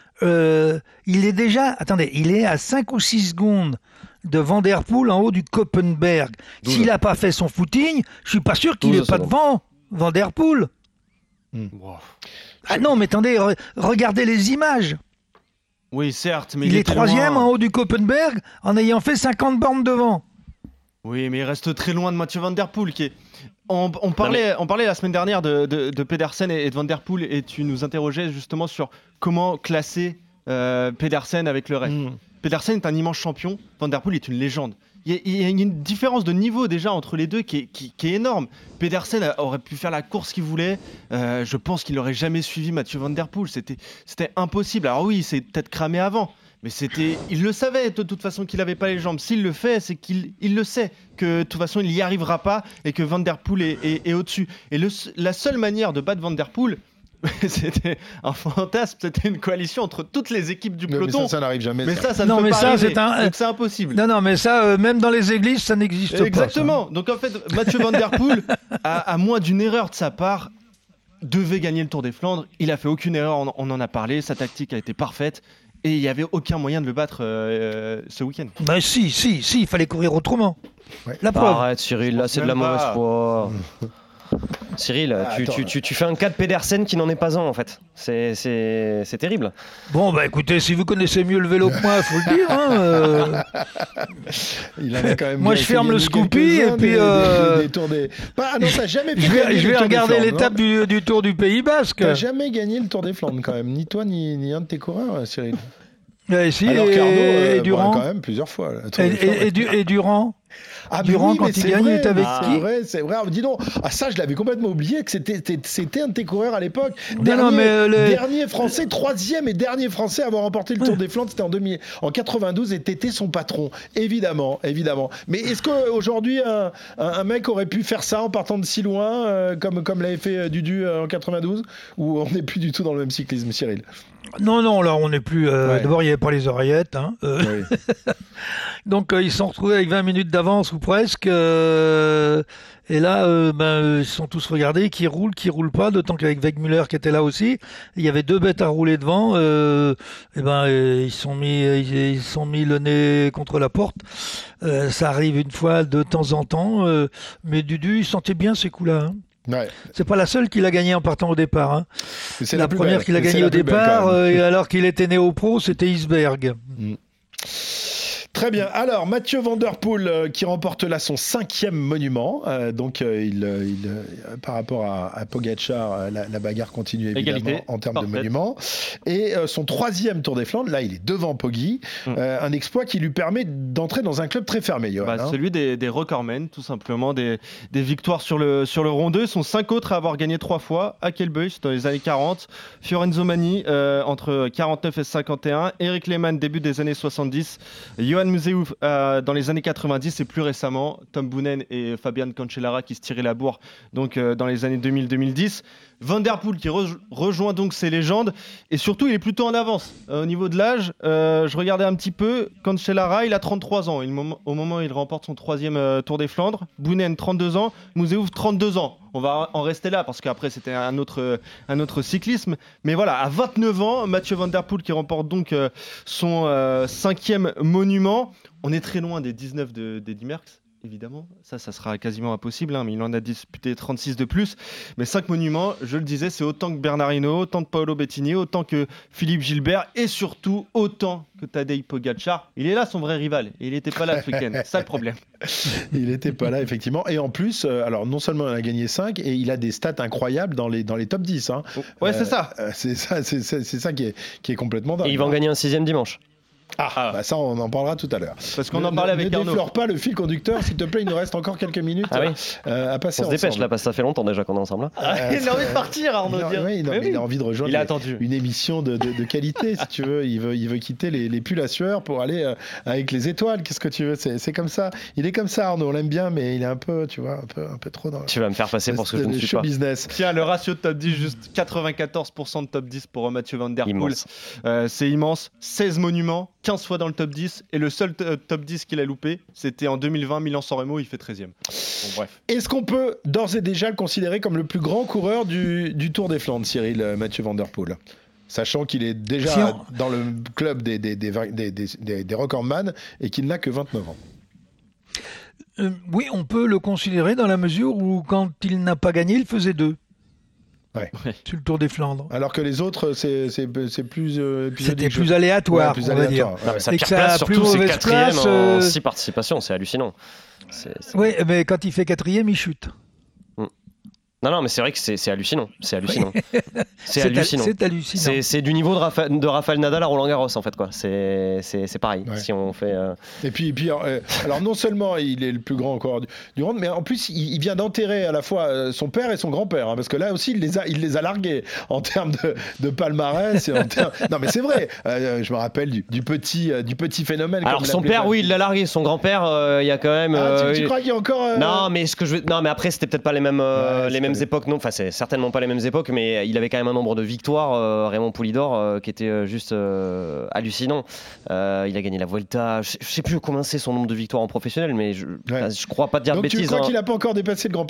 Speaker 4: il est à 5 ou 6 secondes de Van Der Poel en haut du Koppenberg. S'il n'a pas fait son footing, je suis pas sûr qu'il n'est pas devant Van Der Poel.
Speaker 2: Wow.
Speaker 4: Ah non, mais attendez, regardez les images.
Speaker 2: Oui, certes, mais
Speaker 4: il est troisième
Speaker 2: loin.
Speaker 4: en haut du Koppenberg en ayant fait 50 bornes devant.
Speaker 2: Oui, mais il reste très loin de Mathieu Van Der Poel qui est... On parlait la semaine dernière de Pedersen et de Van Der Poel et tu nous interrogeais justement sur comment classer Pedersen avec le reste. Pedersen est un immense champion, Van Der Poel est une légende. Il y a une différence de niveau déjà entre les deux qui est énorme. Pedersen aurait pu faire la course qu'il voulait. Je pense qu'il n'aurait jamais suivi Mathieu Van Der Poel. C'était impossible. Alors oui, il s'est peut-être cramé avant. Mais il le savait de toute façon qu'il n'avait pas les jambes. S'il le fait, c'est qu'il le sait que de toute façon il n'y arrivera pas et que Van Der Poel est au-dessus. Et la seule manière de battre Van Der Poel, c'était un fantasme, c'était une coalition entre toutes les équipes du peloton.
Speaker 3: Mais ça n'arrive jamais.
Speaker 2: Mais ça ne peut pas arriver. Donc c'est impossible.
Speaker 4: Non, mais ça, même dans les églises, ça n'existe pas.
Speaker 2: Exactement. Donc en fait, Mathieu Van Der Poel, à moins d'une erreur de sa part, devait gagner le Tour des Flandres. Il a fait aucune erreur, on en a parlé. Sa tactique a été parfaite. Et il n'y avait aucun moyen de le battre ce week-end.
Speaker 4: Si, il fallait courir autrement. Ouais. La preuve.
Speaker 5: Arrête Cyril, là c'est de la mauvaise foi. Cyril, tu fais un cas de Pedersen qui n'en est pas un en fait. C'est terrible.
Speaker 4: Bon écoutez, si vous connaissez mieux le vélo que moi, faut le dire. Hein,
Speaker 3: Il avait quand même
Speaker 4: moi je ferme le Scoopy et puis
Speaker 3: des tours des... non, t'as jamais fait
Speaker 4: je vais regarder l'étape du Tour du Pays Basque.
Speaker 3: T'as jamais gagné le Tour des Flandres quand même, ni toi ni un de tes coureurs, Cyril.
Speaker 4: Si,
Speaker 3: alors
Speaker 4: et Durand
Speaker 3: quand même plusieurs fois.
Speaker 4: Et Durand.
Speaker 3: Durand,
Speaker 4: quand il gagne, il est avec qui?
Speaker 3: C'est vrai. Dis donc, ça je l'avais complètement oublié que c'était un de tes coureurs à l'époque. Dernier français, troisième et dernier français à avoir remporté le Tour des Flandres, c'était en 92 et t'étais son patron, évidemment. Mais est-ce qu'aujourd'hui un mec aurait pu faire ça en partant de si loin, comme l'avait fait Dudu en 92, ou on n'est plus du tout dans le même cyclisme, Cyril?
Speaker 4: Non, là on n'est plus. D'abord, il n'y avait pas les oreillettes. Hein,
Speaker 3: oui.
Speaker 4: Donc ils se sont retrouvés avec 20 minutes d'avance ou presque. Et là, ils se sont tous regardés, qui roule pas. D'autant qu'avec Wegmüller qui était là aussi, il y avait deux bêtes à rouler devant. Ils se sont mis le nez contre la porte. Ça arrive une fois de temps en temps. Mais Dudu, il sentait bien ces coups-là. Hein.
Speaker 3: Ouais.
Speaker 4: C'est pas la seule qu'il a gagnée en partant au départ. Hein.
Speaker 3: C'est
Speaker 4: la première qu'il a gagnée au départ, alors qu'il était né au pro, c'était Isberg.
Speaker 3: Très bien. Alors, Mathieu Van Der Poel qui remporte là son 5e monument. Par rapport à Pogačar, la bagarre continue évidemment.
Speaker 2: Égalité,
Speaker 3: en termes
Speaker 2: parfaite.
Speaker 3: de monuments. Et son 3e Tour des Flandres, là, il est devant Poggi. Un exploit qui lui permet d'entrer dans un club très fermé, Johan.
Speaker 2: Celui des recordmen, tout simplement, des victoires sur le Rond 2. Ils sont 5 autres à avoir gagné 3 fois. Hackelbusch dans les années 40, Fiorenzo Mani entre 49 et 51, Eric Lehmann début des années 70, Johan Museeuw dans les années 90 et plus récemment Tom Boonen et Fabian Cancellara qui se tiraient la bourre donc dans les années 2000-2010. Van Der Poel qui rejoint donc ces légendes et surtout il est plutôt en avance au niveau de l'âge. Je regardais un petit peu, Cancellara il a 33 ans au moment où il remporte son 3e Tour des Flandres, Boonen 32 ans, Museeuw 32 ans. On va en rester là parce qu'après c'était un autre cyclisme, mais voilà, à 29 ans Mathieu Van Der Poel qui remporte donc son 5e monument. On est très loin des 19 d'Eddy Merckx. évidemment. Ça sera quasiment impossible, hein, mais il en a disputé 36 de plus. Mais 5 monuments, je le disais, c'est autant que Bernard Hinault, autant que Paolo Bettini, autant que Philippe Gilbert et surtout autant que Tadej Pogačar. Il est là, son vrai rival, et il n'était pas là ce week-end. C'est ça le problème.
Speaker 3: Il n'était pas là, effectivement. Et en plus, alors non seulement il a gagné 5, et il a des stats incroyables dans les top 10. Hein.
Speaker 2: Ouais, c'est ça.
Speaker 3: C'est ça qui est complètement dingue.
Speaker 5: Et il va en gagner un 6e dimanche.
Speaker 3: Bah ça, on en parlera tout à l'heure.
Speaker 2: Parce qu'on en parlait avec Arnaud.
Speaker 3: Ne déflore pas le fil conducteur, s'il te plaît, il nous reste encore quelques minutes à passer
Speaker 5: ensemble. On se dépêche là, parce que ça fait longtemps déjà qu'on est ensemble.
Speaker 2: Il a envie de partir, Arnaud.
Speaker 3: Il a envie de rejoindre une émission de qualité, si tu veux. Il veut quitter les pulls à sueur pour aller avec les étoiles. Qu'est-ce que tu veux ? C'est comme ça. Il est comme ça, Arnaud. On l'aime bien, mais il est un peu, tu vois, un peu trop dans.
Speaker 5: Tu vas me faire passer pour ce que je ne suis pas.
Speaker 3: Business.
Speaker 2: Tiens, le ratio de top 10, juste 94% de top 10 pour Mathieu Van Der Poel. C'est immense. 16 monuments, 15 fois dans le top 10, et le seul top 10 qu'il a loupé, c'était en 2020, Milan-San Remo, il fait 13e. Bon, bref.
Speaker 3: Est-ce qu'on peut d'ores et déjà le considérer comme le plus grand coureur du Tour des Flandres, Cyril, Mathieu Van Der Poel ? Sachant qu'il est déjà dans le club des recordman et qu'il n'a que 29 ans.
Speaker 4: Oui, on peut le considérer dans la mesure où quand il n'a pas gagné, il faisait 2.
Speaker 3: Ouais.
Speaker 4: Sur le Tour des Flandres.
Speaker 3: Alors que les autres, c'est plus.
Speaker 4: C'était plus aléatoire, on va dire.
Speaker 5: Ouais. Sa
Speaker 4: et
Speaker 5: pire
Speaker 4: que
Speaker 5: place, surtout, c'est 4e en 6 participations, c'est hallucinant.
Speaker 4: Oui, mais quand il fait 4e, il chute.
Speaker 5: Non, mais c'est vrai que c'est hallucinant. C'est hallucinant. C'est
Speaker 4: hallucinant.
Speaker 5: C'est du niveau de Rafael Nadal à Roland Garros, en fait, quoi. C'est pareil. Ouais. Si on fait.
Speaker 3: Et puis alors non seulement il est le plus grand encore du monde, mais en plus il vient d'enterrer à la fois son père et son grand-père, hein, parce que là aussi il les a largués en termes de palmarès. Non, mais c'est vrai. Je me rappelle du petit phénomène.
Speaker 5: Alors son père, oui, il l'a largué. Son grand-père, il y a quand même.
Speaker 3: Tu crois qu'il y a encore
Speaker 5: Non, mais mais après c'était peut-être pas les mêmes époques, non, enfin c'est certainement pas les mêmes époques, mais il avait quand même un nombre de victoires, Raymond Poulidor, qui était juste hallucinant. Il a gagné la Vuelta, je sais plus combien c'est son nombre de victoires en professionnel, mais je crois pas dire de bêtises.
Speaker 3: Donc tu crois qu'il a pas encore dépassé le grand-père ?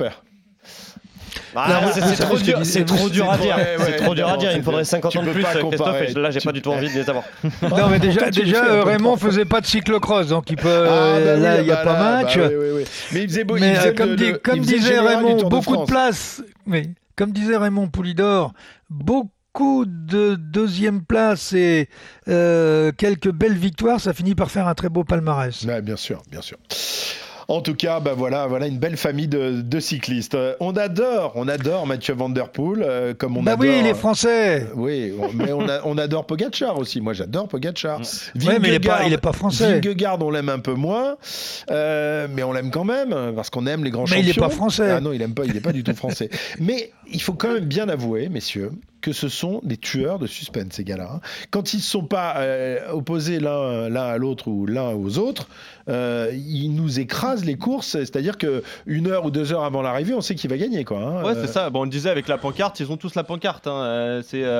Speaker 5: C'est trop dur à dire. C'est trop dur à dire. Il me faudrait 50 ans de plus, Christophe. Et là, j'ai pas du tout envie de les avoir.
Speaker 4: Non, mais déjà Raymond faisait pas de cyclocross, donc il peut. Là, il y a pas match.
Speaker 3: Mais il faisait beau.
Speaker 4: Comme disait Raymond, beaucoup de place. Mais comme disait Raymond Poulidor, beaucoup de deuxième place et quelques belles victoires, ça finit par faire un très beau palmarès.
Speaker 3: Ouais, bien sûr. En tout cas, voilà une belle famille de cyclistes. On adore Mathieu Van Der Poel, comme on adore.
Speaker 4: Oui, il est français.
Speaker 3: Oui, mais on adore Pogačar aussi. Moi, j'adore Pogačar.
Speaker 4: Oui, mais il est pas français.
Speaker 3: Vingegaard, on l'aime un peu moins, mais on l'aime quand même parce qu'on aime les grands champions.
Speaker 4: Mais il est pas français.
Speaker 3: Ah non, il est pas du tout français. Mais il faut quand même bien avouer, messieurs, que ce sont des tueurs de suspense, ces gars-là. Hein. Quand ils ne sont pas opposés l'un à l'autre ou l'un aux autres, ils nous écrasent les courses. C'est-à-dire qu'une heure ou 2 heures avant l'arrivée, on sait qui va gagner. Quoi, hein.
Speaker 2: Ouais, c'est ça. Bon, on le disait avec la pancarte, ils ont tous la pancarte. Hein.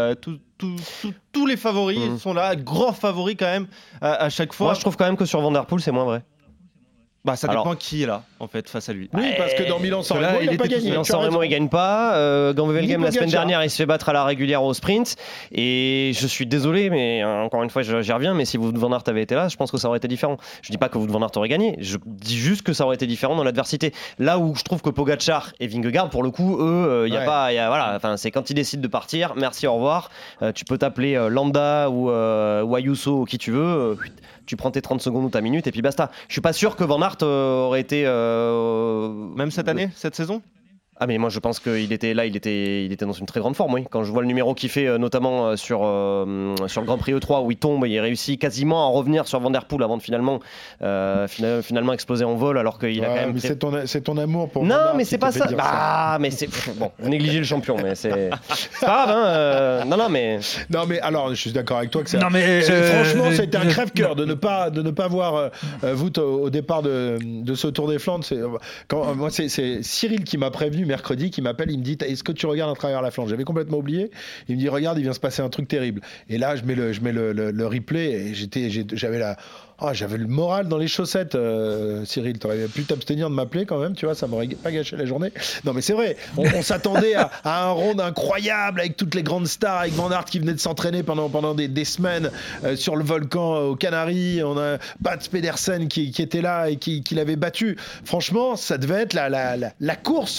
Speaker 2: Tous les favoris sont là, grands favoris quand même, à chaque fois.
Speaker 5: Moi, je trouve quand même que sur Van Der Poel, c'est moins vrai.
Speaker 2: Bah, ça dépend qui est là, en fait, face à lui.
Speaker 3: Oui, parce que dans Milan-San Remo, il n'a pas gagné.
Speaker 5: Milan-San Remo, il gagne pas. Gambelgem, la semaine dernière, il se fait battre à la régulière au sprint. Et je suis désolé, mais encore une fois, j'y reviens. Mais si Wout van Aert avait été là, je pense que ça aurait été différent. Je dis pas que Wout van Aert aurait gagné. Je dis juste que ça aurait été différent dans l'adversité. Là où je trouve que Pogačar et Vingegaard, pour le coup, eux, il y a pas, voilà. Enfin, c'est quand ils décident de partir. Merci, au revoir. Tu peux t'appeler Landa ou Ayuso ou qui tu veux. Tu prends tes 30 secondes ou ta minute et puis basta. Je suis pas sûr que Van Aert aurait été
Speaker 2: même cette année, cette saison.
Speaker 5: Ah mais moi je pense qu'il était là, il était dans une très grande forme, oui. Quand je vois le numéro qu'il fait notamment sur le Grand Prix E3 où il tombe, il réussit quasiment à revenir sur Van Der Poel avant de finalement exploser en vol alors qu'il a quand même.
Speaker 3: Mais c'est ton amour pour.
Speaker 5: Non mais c'est pas ça. Mais c'est bon. Vous négligez le champion, mais c'est pas grave. Hein, non mais.
Speaker 3: Non mais alors je suis d'accord avec toi que
Speaker 4: non, mais
Speaker 3: franchement c'était un crève-cœur de ne pas voir Wout au départ de ce Tour des Flandres. Moi c'est Cyril qui m'a prévenu. mercredi qui m'appelle, il me dit est-ce que tu regardes à travers la flanche? J'avais complètement oublié. Il me dit regarde, il vient se passer un truc terrible. Et là je mets le replay et j'avais le moral dans les chaussettes. Cyril, t'aurais pu t'abstenir de m'appeler quand même, tu vois, ça m'aurait pas gâché la journée. Non mais c'est vrai, on s'attendait à un round incroyable avec toutes les grandes stars, avec Van Aert qui venait de s'entraîner pendant des semaines sur le volcan aux Canaries. On a Mats Pedersen qui était là et qui l'avait battu. Franchement, ça devait être la course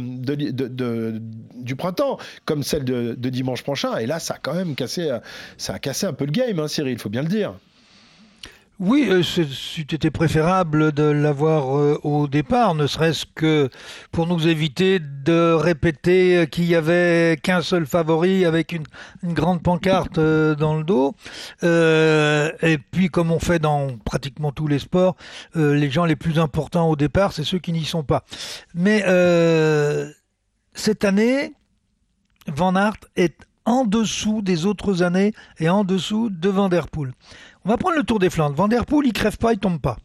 Speaker 3: du printemps, comme celle de dimanche prochain. Et là, ça a quand même cassé un peu le game, hein, Cyril, il faut bien le dire.
Speaker 4: Oui, c'était préférable de l'avoir au départ, ne serait-ce que pour nous éviter de répéter qu'il y avait qu'un seul favori avec une grande pancarte dans le dos. Et puis, comme on fait dans pratiquement tous les sports, les gens les plus importants au départ, c'est ceux qui n'y sont pas. Mais cette année, Van Aert est en dessous des autres années et en dessous de Van der Poel. On va prendre le Tour des Flandres. Van der Poel, il crève pas, il tombe pas.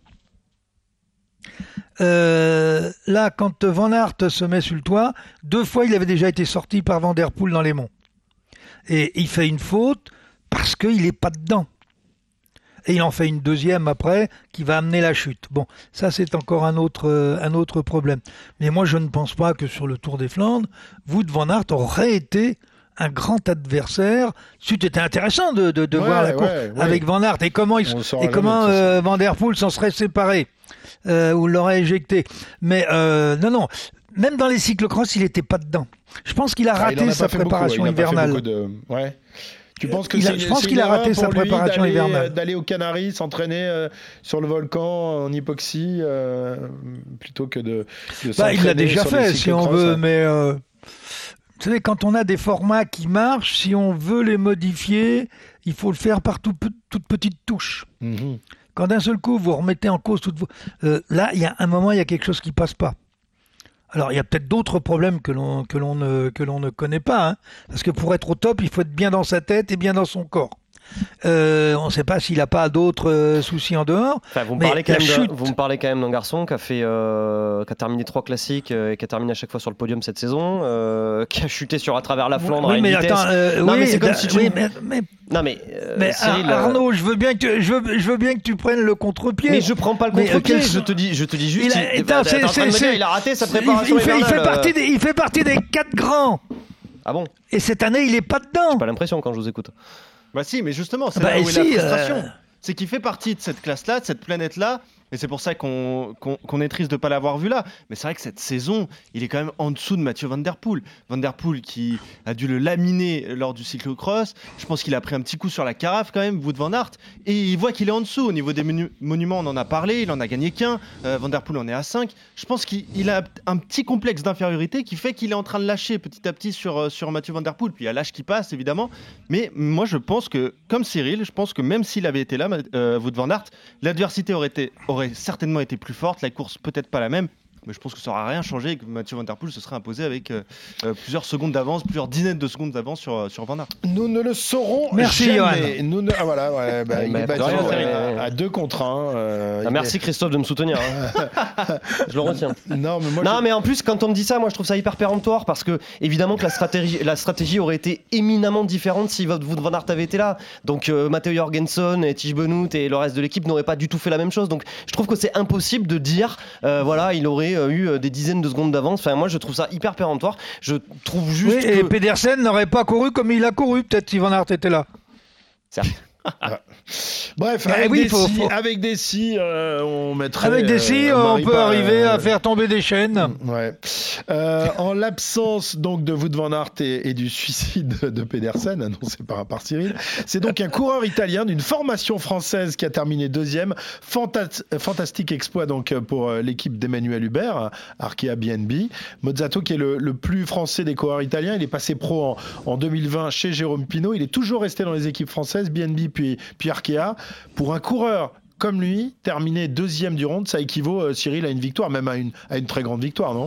Speaker 4: Là, quand Van Aert se met sur le toit, 2 fois, il avait déjà été sorti par Van der Poel dans les monts. Et il fait une faute parce qu'il n'est pas dedans. Et il en fait une deuxième après qui va amener la chute. Bon, ça c'est encore un autre problème. Mais moi, je ne pense pas que sur le Tour des Flandres, Wout van Aert aurait été un grand adversaire. C'était intéressant de voir la course avec Van Aert et comment Van der Poel s'en serait séparé ou l'aurait éjecté. Mais non, même dans les cyclocross, il n'était pas dedans. Je pense qu'il a raté sa préparation hivernale.
Speaker 3: Tu penses que
Speaker 4: je pense qu'il a raté sa préparation hivernale.
Speaker 3: D'aller aux Canaries, s'entraîner sur le volcan en hypoxie, plutôt que de s'entraîner.
Speaker 4: Il l'a déjà fait, si on veut, mais vous savez, quand on a des formats qui marchent, si on veut les modifier, il faut le faire par toute petite touche. Mm-hmm. Quand d'un seul coup, vous remettez en cause toutes vos... là, il y a un moment, il y a quelque chose qui passe pas. Alors, il y a peut-être d'autres problèmes que l'on ne connaît pas, hein, parce que pour être au top, il faut être bien dans sa tête et bien dans son corps. On ne sait pas s'il n'a pas d'autres soucis en dehors.
Speaker 5: Enfin, vous me parlez quand même d'un garçon qui a terminé 3 classiques et qui a terminé à chaque fois sur le podium cette saison, qui a chuté à travers la Flandre à une vitesse.
Speaker 4: Mais c'est comme si Cyril, Arnaud, je veux bien que tu prennes le contre-pied.
Speaker 5: Mais je prends pas le contre-pied. Je te dis juste. Il a raté sa préparation hivernale.
Speaker 4: Il fait partie des 4 grands.
Speaker 5: Ah bon?
Speaker 4: Et cette année, il est pas dedans.
Speaker 5: J'ai pas l'impression quand je vous écoute.
Speaker 2: Bah si, mais justement, c'est là où est la frustration. C'est qu'il fait partie de cette classe-là, de cette planète-là, et c'est pour ça qu'on est triste de ne pas l'avoir vu là. Mais c'est vrai que cette saison, il est quand même en dessous de Mathieu Van der Poel. Van der Poel qui a dû le laminer lors du cyclocross. Je pense qu'il a pris un petit coup sur la carafe quand même, Wout van Aert. Et il voit qu'il est en dessous. Au niveau des monuments, on en a parlé, il en a gagné qu'un. Van der Poel en est à 5. Je pense qu'il a un petit complexe d'infériorité qui fait qu'il est en train de lâcher petit à petit sur Mathieu Van der Poel. Puis il y a l'âge qui passe, évidemment. Mais moi, je pense que, comme Cyril, je pense que même s'il avait été là, Wout van Aert, l'adversité aurait certainement été plus forte, la course peut-être pas la même, mais je pense que ça n'aura rien changé et que Mathieu Van der Poel se serait imposé avec plusieurs secondes d'avance, plusieurs dizaines de secondes d'avance sur Van Aert.
Speaker 3: Nous ne le saurons jamais. Il est battu à 2 contre 1.
Speaker 5: Merci Christophe de me soutenir. Je le retiens. Mais en plus, quand on me dit ça, moi je trouve ça hyper péremptoire parce que évidemment que la stratégie aurait été éminemment différente si Wout van Aert avait été là. Donc Matteo Jorgensen et Tiesj Benoot et le reste de l'équipe n'auraient pas du tout fait la même chose. Donc je trouve que c'est impossible de dire il aurait eu des dizaines de secondes d'avance. Enfin, moi, je trouve ça hyper péremptoire. Je trouve juste
Speaker 4: et Pedersen n'aurait pas couru comme il a couru, peut-être si Van Aert était là.
Speaker 5: Certes.
Speaker 3: Bref, avec des scies, on mettrait.
Speaker 4: Avec des scies, on peut arriver à faire tomber des chaînes.
Speaker 3: Ouais. En l'absence donc de Wout van Aert et du suicide de Pedersen annoncé par Cyril, c'est donc un coureur italien d'une formation française qui a terminé 2e. Fantastique exploit donc pour l'équipe d'Emmanuel Hubert, Arkea BNB. Mozzato qui est le plus français des coureurs italiens. Il est passé pro en 2020 chez Jérôme Pinault. Il est toujours resté dans les équipes françaises, BNB puis Arkea. Pour un coureur comme lui, terminer 2e du round, ça équivaut, Cyril, à une victoire, même à une très grande victoire, non ?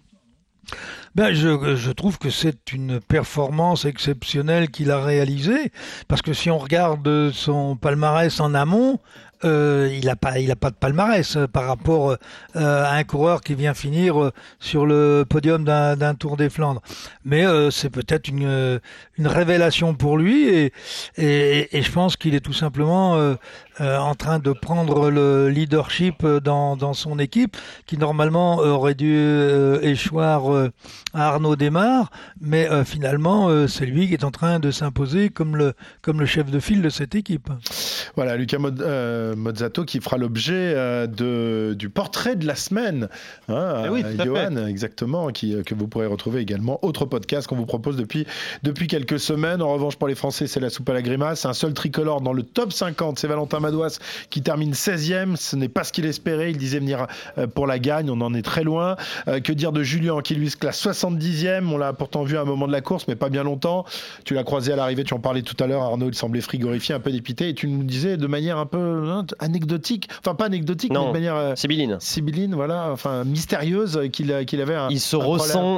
Speaker 4: Je trouve que c'est une performance exceptionnelle qu'il a réalisée, parce que si on regarde son palmarès en amont, il a pas de palmarès par rapport à un coureur qui vient finir sur le podium d'un Tour des Flandres. Mais c'est peut-être une révélation pour lui et je pense qu'il est tout simplement en train de prendre le leadership dans son équipe, qui normalement aurait dû échoir à Arnaud Démare, mais finalement c'est lui qui est en train de s'imposer comme le chef de file de cette équipe.
Speaker 3: Voilà, Luca Mozzato qui fera l'objet du portrait de la semaine, Johan, exactement, que vous pourrez retrouver également. Autre podcast qu'on vous propose depuis quelques semaines. En revanche, pour les Français, c'est la soupe à la grimace. Un seul tricolore dans le top 50, c'est Valentin Madouas qui termine 16e. Ce n'est pas ce qu'il espérait. Il disait venir pour la gagne. On en est très loin. Que dire de Julien qui lui se classe 70e? On l'a pourtant vu à un moment de la course, mais pas bien longtemps. Tu l'as croisé à l'arrivée, tu en parlais tout à l'heure, Arnaud. Il semblait frigorifié, un peu dépité. Et tu nous disais de manière un peu anecdotique, enfin pas anecdotique, mais de manière sibylline, voilà, enfin mystérieuse, qu'il avait un.
Speaker 5: Il se ressent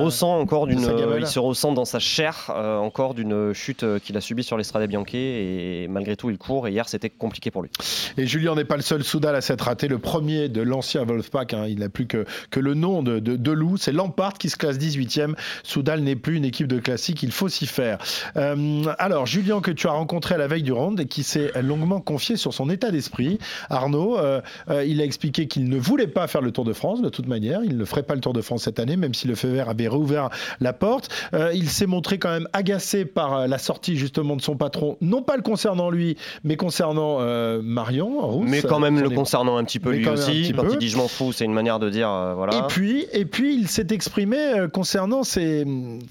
Speaker 5: dans sa chair encore d'une chute qu'il a subie sur l'Estrada Bianchi, et malgré tout il court, et hier c'était compliqué pour lui.
Speaker 3: Et Julien n'est pas le seul Soudal à s'être raté, le premier de l'ancien Wolfpack, il n'a plus que le nom de loup, c'est Lampard qui se classe 18e. Soudal n'est plus une équipe de classique, il faut s'y faire. Alors Julien, que tu as rencontré à la veille du round et qui s'est longuement confié sur son état d'esprit, Arnaud, il a expliqué qu'il ne voulait pas faire le Tour de France de toute manière, il ne ferait pas le Tour de France cette année, même si le feu vert avait rouvert la porte. Il s'est montré quand même agacé par la sortie justement de son patron, non pas le concernant lui, mais concernant Marion Rousse.
Speaker 5: Mais quand même le concernant un petit peu lui aussi, quand il dit je m'en fous, c'est une manière de dire voilà.
Speaker 3: Et puis il s'est exprimé concernant ses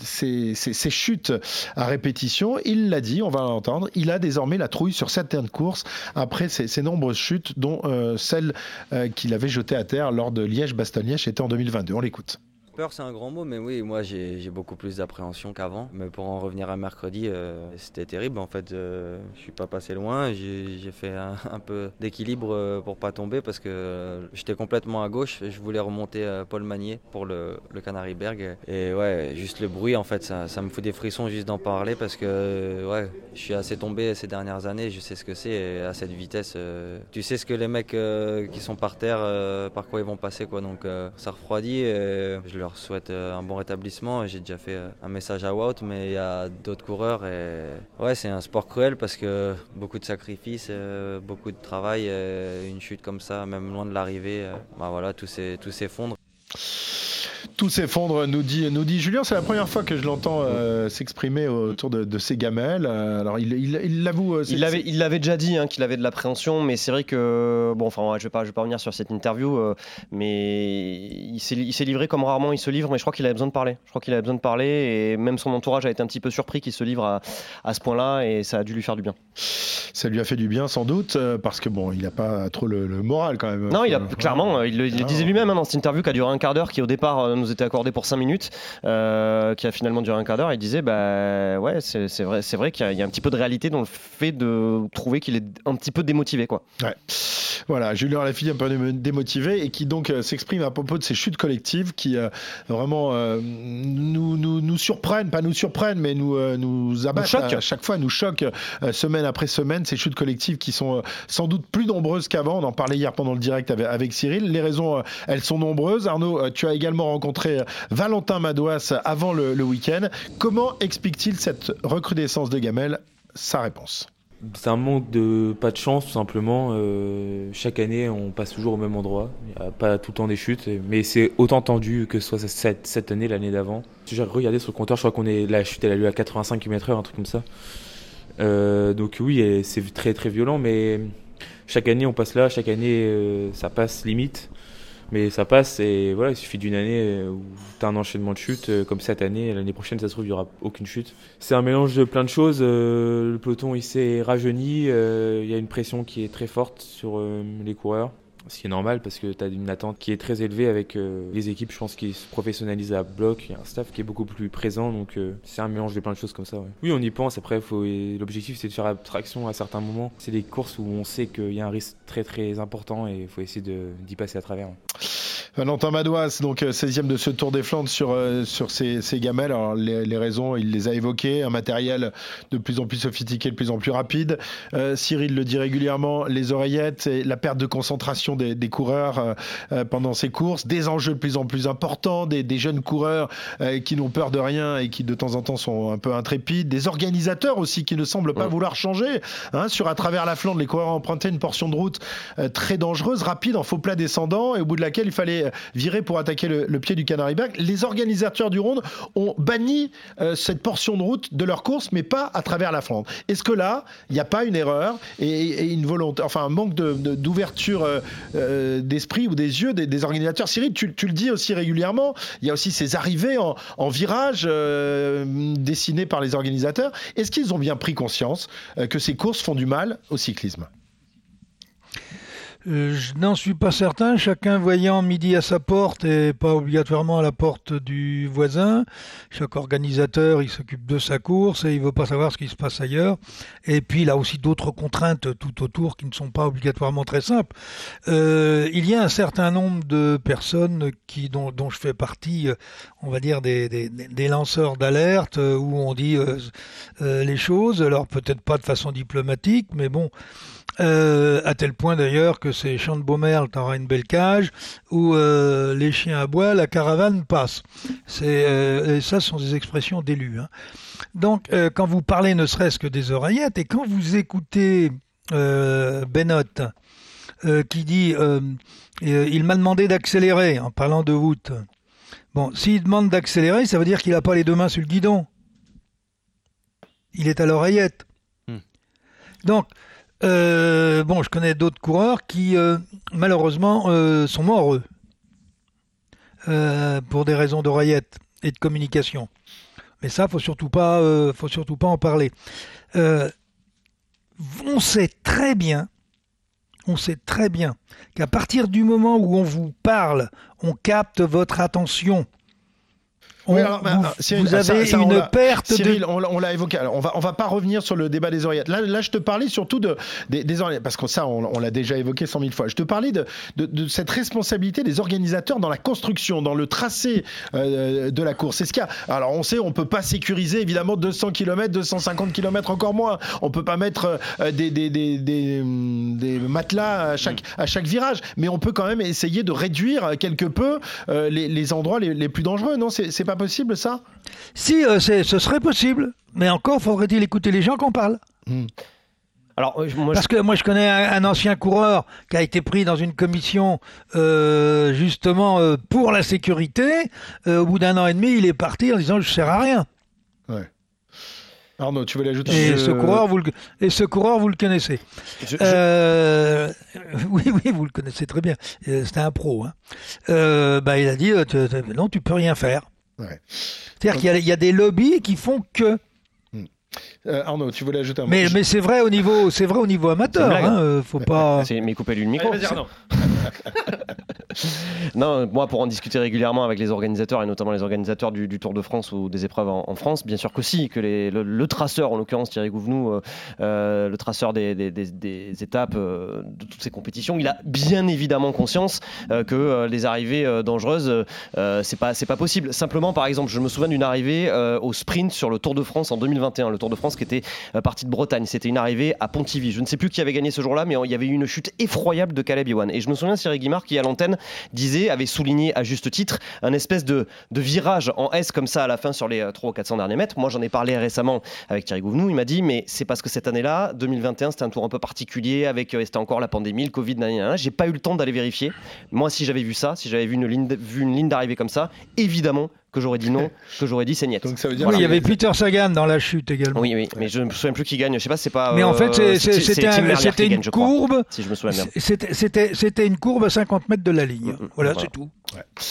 Speaker 3: chutes à répétition. Il l'a dit, on va l'entendre, il a désormais la trouille sur certaines courses après ces nombreuses chutes, dont celle qu'il avait jetée à terre lors de Liège-Bastogne-Liège, c'était en 2022. On l'écoute.
Speaker 8: Peur, c'est un grand mot, mais oui, moi j'ai beaucoup plus d'appréhension qu'avant. Mais pour en revenir à mercredi, c'était terrible. En fait, je suis pas passé loin. J'ai fait un peu d'équilibre pour pas tomber parce que j'étais complètement à gauche. Je voulais remonter Paul Magnier pour le Canariberg. Et ouais, juste le bruit, en fait, ça me fout des frissons juste d'en parler parce que ouais, je suis assez tombé ces dernières années. Je sais ce que c'est et à cette vitesse. Tu sais ce que les mecs qui sont par terre, par quoi ils vont passer, quoi. Donc ça refroidit. Et je leur souhaite un bon rétablissement. J'ai déjà fait un message à Wout, mais il y a d'autres coureurs et ouais, c'est un sport cruel parce que beaucoup de sacrifices, beaucoup de travail, une chute comme ça, même loin de l'arrivée, voilà, tout s'effondre.
Speaker 3: Tout s'effondre, nous dit Julien. C'est la première fois que je l'entends s'exprimer autour de ces gamelles. Alors il l'avoue.
Speaker 5: Il l'avait déjà dit qu'il avait de l'appréhension, mais c'est vrai que je vais pas revenir sur cette interview, mais il s'est livré comme rarement il se livre. Mais je crois qu'il avait besoin de parler. Et même son entourage a été un petit peu surpris qu'il se livre à ce point-là, et ça a dû lui faire du bien.
Speaker 3: Ça lui a fait du bien sans doute, parce que il n'a pas trop le moral quand même.
Speaker 5: Non, clairement, il le disait lui-même dans cette interview qui a duré un quart d'heure, qui au départ nous était accordé pour 5 minutes, qui a finalement duré un quart d'heure. Il disait ouais, c'est vrai qu'il y a un petit peu de réalité dans le fait de trouver qu'il est un petit peu démotivé, quoi. Ouais.
Speaker 3: Voilà, Julien Alaphilippe un peu démotivé et qui donc s'exprime à propos de ces chutes collectives qui vraiment nous surprennent, pas nous surprennent, mais nous abattent à chaque fois, nous choquent semaine après semaine, ces chutes collectives qui sont sans doute plus nombreuses qu'avant. On en parlait hier pendant le direct avec Cyril. Les raisons, elles sont nombreuses. Arnaud, tu as également rencontré Valentin Madouas avant le week-end. Comment explique-t-il cette recrudescence de gamelles? Sa réponse.
Speaker 9: C'est un manque pas de chance, tout simplement. Chaque année, on passe toujours au même endroit. Il n'y a pas tout le temps des chutes, mais c'est autant tendu que ce soit cette année, l'année d'avant. Si j'ai regardé sur le compteur, je crois la chute, elle a lieu à 85 km/h, un truc comme ça. Donc oui, c'est très très violent, mais chaque année, on passe là. Chaque année, ça passe limite. Mais ça passe, et voilà, il suffit d'une année où tu as un enchaînement de chutes, comme cette année. L'année prochaine, ça se trouve, il n'y aura aucune chute. C'est un mélange de plein de choses. Le peloton, il s'est rajeuni. Il y a une pression qui est très forte sur les coureurs. Ce qui est normal parce que tu as une attente qui est très élevée avec les équipes, je pense, qui se professionnalisent à bloc. Il y a un staff qui est beaucoup plus présent, donc c'est un mélange de plein de choses comme ça. Ouais. Oui, on y pense. Après, l'objectif, c'est de faire abstraction à certains moments. C'est des courses où on sait qu'il y a un risque très très important et il faut essayer d'y passer à travers. Ouais.
Speaker 3: Valentin Madouas, donc 16e de ce Tour des Flandres sur ces gamelles. Alors les raisons, il les a évoquées, un matériel de plus en plus sophistiqué, de plus en plus rapide. Cyril le dit régulièrement, les oreillettes, et la perte de concentration des coureurs pendant ces courses, des enjeux de plus en plus importants, des jeunes coureurs qui n'ont peur de rien et qui de temps en temps sont un peu intrépides, des organisateurs aussi qui ne semblent pas vouloir changer. À travers la Flandre, les coureurs empruntaient une portion de route très dangereuse, rapide, en faux plat descendant, et au bout de laquelle il fallait virer pour attaquer le pied du Canary-Berg. Les organisateurs du Ronde ont banni cette portion de route de leur course, mais pas à travers la Flandre. Est-ce que là, il n'y a pas une erreur et une volonté, enfin un manque d'ouverture d'esprit ou des yeux des organisateurs? Cyril, tu le dis aussi régulièrement, il y a aussi ces arrivées en virage dessinées par les organisateurs. Est-ce qu'ils ont bien pris conscience que ces courses font du mal au cyclisme?
Speaker 4: Je n'en suis pas certain, chacun voyant midi à sa porte et pas obligatoirement à la porte du voisin. Chaque organisateur, il s'occupe de sa course et il veut pas savoir ce qui se passe ailleurs. Et puis il a aussi d'autres contraintes tout autour qui ne sont pas obligatoirement très simples. Il y a un certain nombre de personnes dont je fais partie, on va dire des lanceurs d'alerte où on dit les choses, alors peut-être pas de façon diplomatique, mais bon. À tel point d'ailleurs que c'est Champ de Beaumerle, t'auras une belle cage, où les chiens aboient, la caravane passe. Et ça, ce sont des expressions d'élus. Donc, quand vous parlez ne serait-ce que des oreillettes, et quand vous écoutez Benoît qui dit il m'a demandé d'accélérer, en parlant de Wout. Bon, s'il demande d'accélérer, ça veut dire qu'il n'a pas les deux mains sur le guidon. Il est à l'oreillette. Donc, je connais d'autres coureurs qui, malheureusement, sont morts, pour des raisons d'oreillette et de communication. Mais ça, faut surtout pas en parler. On sait très bien qu'à partir du moment où on vous parle, on capte votre attention.
Speaker 3: Cyril,
Speaker 4: vous avez une perte
Speaker 3: Cyril, on l'a évoqué. Alors, on va pas revenir sur le débat des oreillettes. Là, je te parlais surtout des oreillettes, parce que ça, on l'a déjà évoqué 100 000 fois. Je te parlais de cette responsabilité des organisateurs dans la construction, dans le tracé de la course. C'est ce qu'il y a. Alors, on sait, on peut pas sécuriser évidemment 200 km, 250 km encore moins. On peut pas mettre des matelas à chaque virage, mais on peut quand même essayer de réduire quelque peu les endroits les plus dangereux. Non, c'est pas possible, ça?
Speaker 4: Si, ce serait possible, mais encore faudrait-il écouter les gens qu'on parle.
Speaker 5: Alors,
Speaker 4: parce que moi je connais un ancien coureur qui a été pris dans une commission justement pour la sécurité. Au bout d'1 an et demi, il est parti en disant je sers à rien.
Speaker 3: Ouais. Arnaud, tu veux l'ajouter?
Speaker 4: Et ce coureur, vous le connaissez. Oui, vous le connaissez très bien. C'était un pro. Il a dit non, tu peux rien faire.
Speaker 3: Ouais.
Speaker 4: C'est-à-dire qu'il y a des lobbies qui font que.
Speaker 3: Arnaud, tu voulais ajouter un mot?
Speaker 4: Mais c'est vrai au niveau amateur. Faut pas.
Speaker 5: Mais coupez-lui le micro.
Speaker 3: Allez, vas-y, Arnaud.
Speaker 5: Non, moi pour en discuter régulièrement avec les organisateurs et notamment les organisateurs du Tour de France ou des épreuves en France, bien sûr qu'aussi que le traceur, en l'occurrence Thierry Gouvenou, le traceur des étapes de toutes ces compétitions, il a bien évidemment conscience que les arrivées dangereuses, c'est pas possible. Simplement, par exemple, je me souviens d'une arrivée au sprint sur le Tour de France en 2021, le Tour de France qui était parti de Bretagne. C'était une arrivée à Pontivy. Je ne sais plus qui avait gagné ce jour-là, mais il y avait eu une chute effroyable de Caleb Ewan. Et je me souviens Cyril Guimard qui à l'antenne avait souligné à juste titre un espèce de virage en S comme ça à la fin sur les 300 ou 400 derniers mètres. Moi j'en ai parlé récemment avec Thierry Gouvenou, il m'a dit mais c'est parce que cette année-là, 2021, c'était un tour un peu particulier c'était encore la pandémie, le Covid, j'ai pas eu le temps d'aller vérifier. Moi si j'avais vu ça, si j'avais vu une ligne d'arrivée comme ça, évidemment que j'aurais dit non, que j'aurais dit c'est niet.
Speaker 3: Donc ça veut dire
Speaker 4: il y avait Peter Sagan dans la chute également.
Speaker 5: Oui, mais je ne me souviens plus qui gagne. Je sais pas, c'est pas.
Speaker 4: Mais en fait, c'était une courbe.
Speaker 5: Si je me souviens bien.
Speaker 4: C'était une courbe à 50 mètres de la ligne. Voilà, c'est tout.
Speaker 3: Ouais.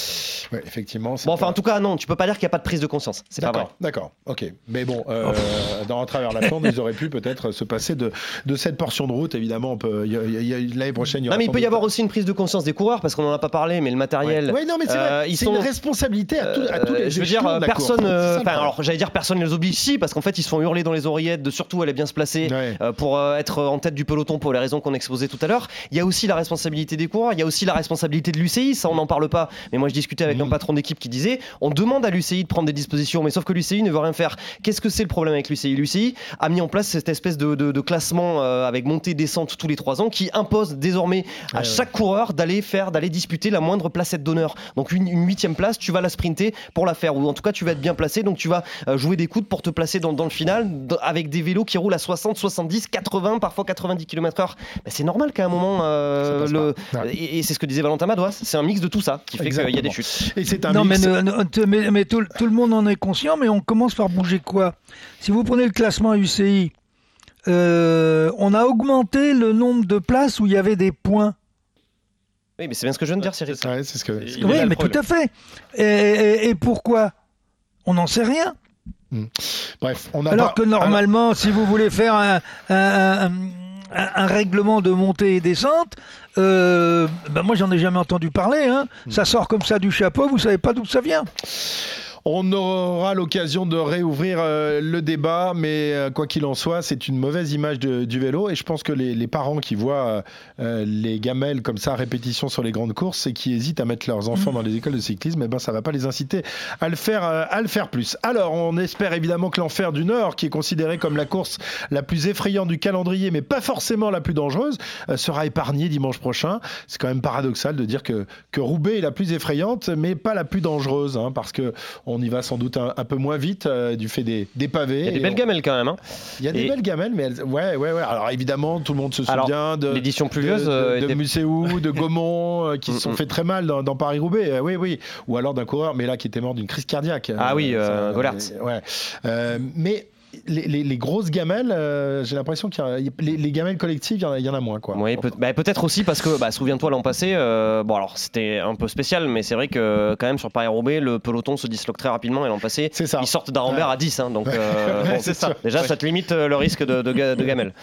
Speaker 3: Ouais, effectivement.
Speaker 5: Bon, enfin, en tout cas, non, tu peux pas dire qu'il n'y a pas de prise de conscience. C'est pas vrai.
Speaker 3: D'accord, ok. Mais bon, dans travers la Flandre, ils auraient pu peut-être se passer de cette portion de route. Évidemment, l'année prochaine, il y aura.
Speaker 5: Non, mais il peut y avoir aussi une prise de conscience des coureurs, parce qu'on n'en a pas parlé, mais le matériel.
Speaker 3: Oui, non, mais c'est vrai. C'est une responsabilité à tous les.
Speaker 5: Je veux dire, personne. Alors, j'allais dire, personne ne les oblige, si, parce qu'en fait, ils se font hurler dans les oreillettes de surtout aller bien se placer pour être en tête du peloton pour les raisons qu'on exposait tout à l'heure. Il y a aussi la responsabilité des coureurs, il y a aussi la responsabilité de l'UCI, ça on n'en parle pas. Mais moi, je discutais avec un patron d'équipe qui disait on demande à l'UCI de prendre des dispositions, mais sauf que l'UCI ne veut rien faire. Qu'est-ce que c'est le problème avec l'UCI ? L'UCI a mis en place cette espèce de classement avec montée-descente tous les 3 ans qui impose désormais à chaque coureur d'aller disputer la moindre placette d'honneur. Donc une 8e place, tu vas la sprinter pour la faire, ou en tout cas tu vas être bien placé, donc tu vas jouer des coudes pour te placer dans le final avec des vélos qui roulent à 60, 70, 80, parfois 90 km/h. Ben, c'est normal qu'à un moment, et c'est ce que disait Valentin Madouas, c'est un mix de tout ça qui fait qu'il y a des chutes.
Speaker 3: Et c'est un
Speaker 4: non,
Speaker 3: mix.
Speaker 4: mais tout le monde en est conscient, mais on commence par bouger quoi ? Si vous prenez le classement UCI, on a augmenté le nombre de places où il y avait des points.
Speaker 5: Oui, mais c'est bien ce que je viens de dire, Cyril.
Speaker 3: Ouais, c'est ce que.
Speaker 4: Oui, mais tout à fait. Et pourquoi ? On n'en sait rien.
Speaker 3: Bref,
Speaker 4: alors que normalement, si vous voulez faire un règlement de montée et descente, moi j'en ai jamais entendu parler. Ça sort comme ça du chapeau, vous savez pas d'où ça vient.
Speaker 3: On aura l'occasion de réouvrir le débat, mais quoi qu'il en soit, c'est une mauvaise image du vélo. Et je pense que les parents qui voient les gamelles comme ça à répétition sur les grandes courses et qui hésitent à mettre leurs enfants dans les écoles de cyclisme, ça ne va pas les inciter à le faire plus. Alors, on espère évidemment que l'Enfer du Nord, qui est considéré comme la course la plus effrayante du calendrier, mais pas forcément la plus dangereuse, sera épargné dimanche prochain. C'est quand même paradoxal de dire que Roubaix est la plus effrayante, mais pas la plus dangereuse, parce que on y va sans doute un peu moins vite du fait des pavés.
Speaker 5: Il y a des belles gamelles quand même.
Speaker 3: Il y a des belles gamelles, mais ouais. Alors évidemment, tout le monde se souvient de
Speaker 5: l'édition pluvieuse
Speaker 3: de Muséou, de Gaumont, qui se sont fait très mal dans Paris-Roubaix. Oui. Ou alors d'un coureur, mais là qui était mort d'une crise cardiaque.
Speaker 5: Golert.
Speaker 3: Mais les grosses gamelles, j'ai l'impression qu'il y a les gamelles collectives, il y en a moins, quoi.
Speaker 5: Oui, peut-être aussi parce que, souviens-toi l'an passé, alors c'était un peu spécial, mais c'est vrai que quand même sur Paris-Roubaix, le peloton se disloque très rapidement, et l'an passé, ils sortent d'Arambert à 10, donc c'est ça. Déjà, ça te limite le risque de gamelle.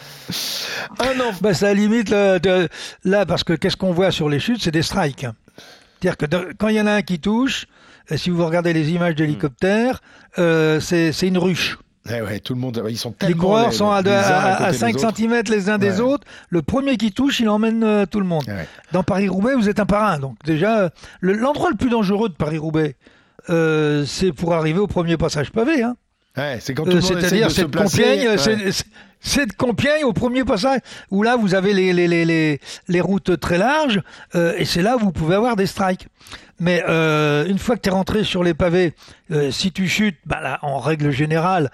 Speaker 4: Ça limite là, parce que qu'est-ce qu'on voit sur les chutes, c'est des strikes. C'est-à-dire que quand il y en a un qui touche, si vous regardez les images d'hélicoptère, c'est une ruche.
Speaker 3: Tout le monde, ils sont tellement.
Speaker 4: Les coureurs sont à 5 cm les uns des autres. Le premier qui touche, il emmène tout le monde. Dans Paris-Roubaix, vous êtes un par un. Donc déjà, l'endroit le plus dangereux de Paris-Roubaix, c'est pour arriver au premier passage pavé.
Speaker 3: C'est quand tout le monde essaie de se placer.
Speaker 4: C'est de Compiègne au premier passage, où là vous avez les routes très larges, et c'est là où vous pouvez avoir des strikes. Mais une fois que tu es rentré sur les pavés, si tu chutes, là, en règle générale,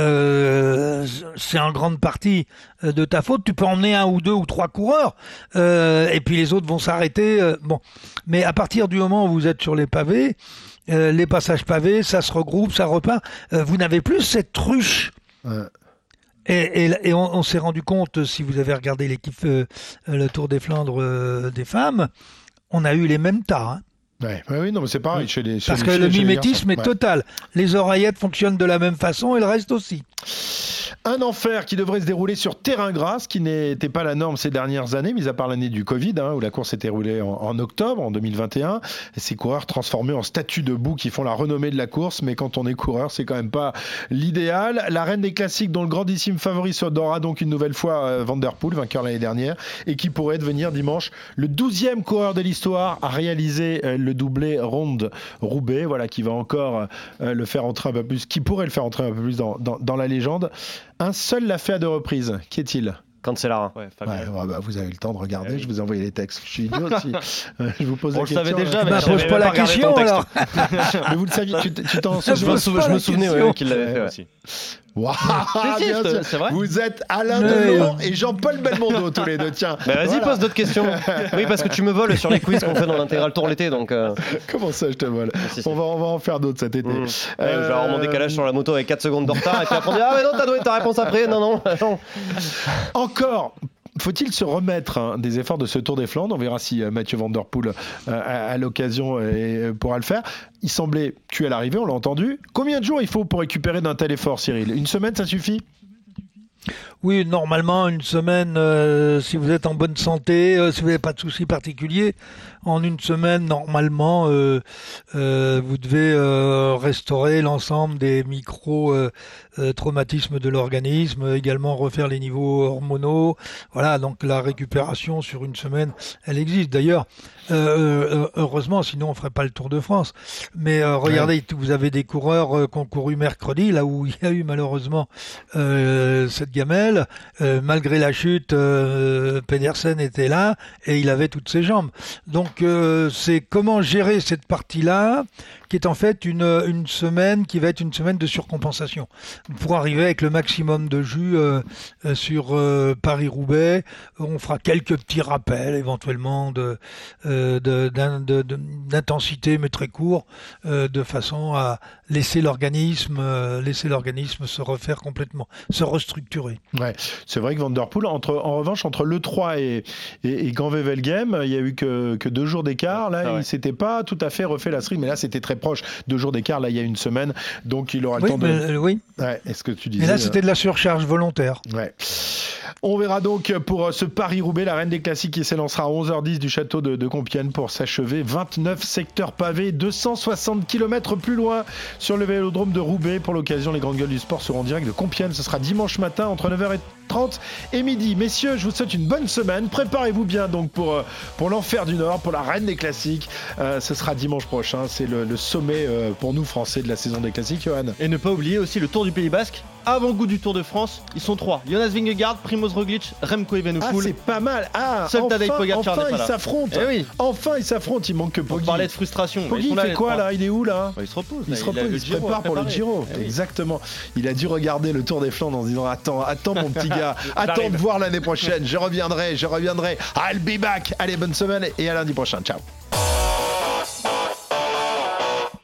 Speaker 4: c'est en grande partie de ta faute. Tu peux emmener 1 ou 2 ou 3 coureurs, et puis les autres vont s'arrêter. Mais à partir du moment où vous êtes sur les pavés, les passages pavés, ça se regroupe, ça repart. Vous n'avez plus cette ruche. Et on s'est rendu compte, si vous avez regardé l'équipe le Tour des Flandres des femmes, on a eu les mêmes tas.
Speaker 3: Oui, non, mais c'est pareil.
Speaker 4: Parce que le mimétisme est total. Les oreillettes fonctionnent de la même façon et le reste aussi.
Speaker 3: Un enfer qui devrait se dérouler sur terrain gras, ce qui n'était pas la norme ces dernières années, mis à part l'année du Covid, où la course s'était roulée en octobre, en 2021. Et ces coureurs transformés en statues debout qui font la renommée de la course, mais quand on est coureur, c'est quand même pas l'idéal. La reine des classiques, dont le grandissime favori sera donc une nouvelle fois Van Der Poel, vainqueur l'année dernière, et qui pourrait devenir dimanche le 12e coureur de l'histoire à réaliser le doublé Ronde-Roubaix, qui va encore le faire entrer un peu plus, qui pourrait le faire entrer un peu plus dans la légende. Un seul l'a fait à 2 reprises. Qui est-il ?
Speaker 5: Cancellara.
Speaker 3: Vous avez eu le temps de regarder, je vous ai envoyé les textes. Je suis idiot aussi. Je vous pose la question.
Speaker 2: On le savait déjà, mais
Speaker 4: je pose pas la question alors.
Speaker 3: Mais vous le saviez, tu t'en
Speaker 5: souviens ? Je me souvenais qu'il l'avait fait aussi.
Speaker 3: Wow, c'est vrai. Vous êtes Alain Delon et Jean-Paul Belmondo tous les deux. Tiens.
Speaker 5: Vas-y, pose d'autres questions. Oui, parce que tu me voles sur les quiz qu'on fait dans l'intégral tour l'été, donc.
Speaker 3: Comment ça, je te vole ? On va en faire d'autres cet été.
Speaker 5: Je vais avoir mon décalage sur la moto avec 4 secondes de retard et puis après on dit mais non, t'as donné ta réponse après. Non.
Speaker 3: Encore faut-il se remettre des efforts de ce Tour des Flandres? On verra si Mathieu Van Der Poel a l'occasion et pourra le faire. Il semblait tuer à l'arrivée, on l'a entendu. Combien de jours il faut pour récupérer d'un tel effort, Cyril? Une semaine, ça suffit?
Speaker 4: Oui, normalement, une semaine, si vous êtes en bonne santé, si vous n'avez pas de soucis particuliers, en une semaine, normalement, vous devez restaurer l'ensemble des micro-traumatismes de l'organisme, également refaire les niveaux hormonaux. Voilà, donc la récupération sur une semaine, elle existe. D'ailleurs, heureusement, sinon on ferait pas le Tour de France. Mais regardez, vous avez des coureurs qui ont couru mercredi, là où il y a eu malheureusement cette gamelle. Malgré la chute, Pedersen était là et il avait toutes ses jambes. Donc c'est comment gérer cette partie-là, qui est en fait une semaine qui va être une semaine de surcompensation pour arriver avec le maximum de jus sur Paris-Roubaix. On fera quelques petits rappels éventuellement d'intensité mais très court, de façon à laisser l'organisme se refaire complètement, se restructurer.
Speaker 3: Ouais, c'est vrai que Van Der Poel, en revanche, entre l'E3 et Gand-Wevelgem, il n'y a eu que 2 jours d'écart. Là, il ne s'était pas tout à fait refait la stream, mais là, c'était très proche. 2 jours d'écart, là, il y a une semaine. Donc, il aura le temps de...
Speaker 4: Oui.
Speaker 3: Ouais, est-ce que tu disais...
Speaker 4: Et là, c'était de la surcharge volontaire.
Speaker 3: Ouais. On verra donc pour ce Paris-Roubaix, la reine des classiques qui s'élancera à 11h10 du château de Compiègne pour s'achever. 29 secteurs pavés, 260 km plus loin sur le vélodrome de Roubaix. Pour l'occasion, les grandes gueules du sport seront en direct de Compiègne. Ce sera dimanche matin entre 9h30 et midi. Messieurs, je vous souhaite une bonne semaine. Préparez-vous bien donc pour l'Enfer du Nord, pour la reine des classiques. Ce sera dimanche prochain. C'est le sommet pour nous Français de la saison des classiques, Johan.
Speaker 2: Et ne pas oublier aussi le Tour du Pays Basque. Avant-goût du Tour de France, ils sont 3. Jonas Vingegaard, Primoz Roglic, Remco Evenepoel.
Speaker 3: Ah, c'est pas mal.
Speaker 2: Seul Tadej Pogacar n'est pas
Speaker 3: ils
Speaker 2: là.
Speaker 3: s'affrontent.
Speaker 2: Eh oui.
Speaker 3: Enfin, ils s'affrontent. Il manque que Poggi.
Speaker 2: On parlait de frustration.
Speaker 3: Poggi, il fait quoi là? Il est où là?
Speaker 2: Il se repose.
Speaker 3: Il se prépare pour le Giro.
Speaker 2: Eh oui.
Speaker 3: Exactement. Il a dû regarder le Tour des Flandres en se disant attends mon petit gars, attends de voir l'année prochaine. Je reviendrai. I'll be back. Allez, bonne semaine et à lundi prochain. Ciao.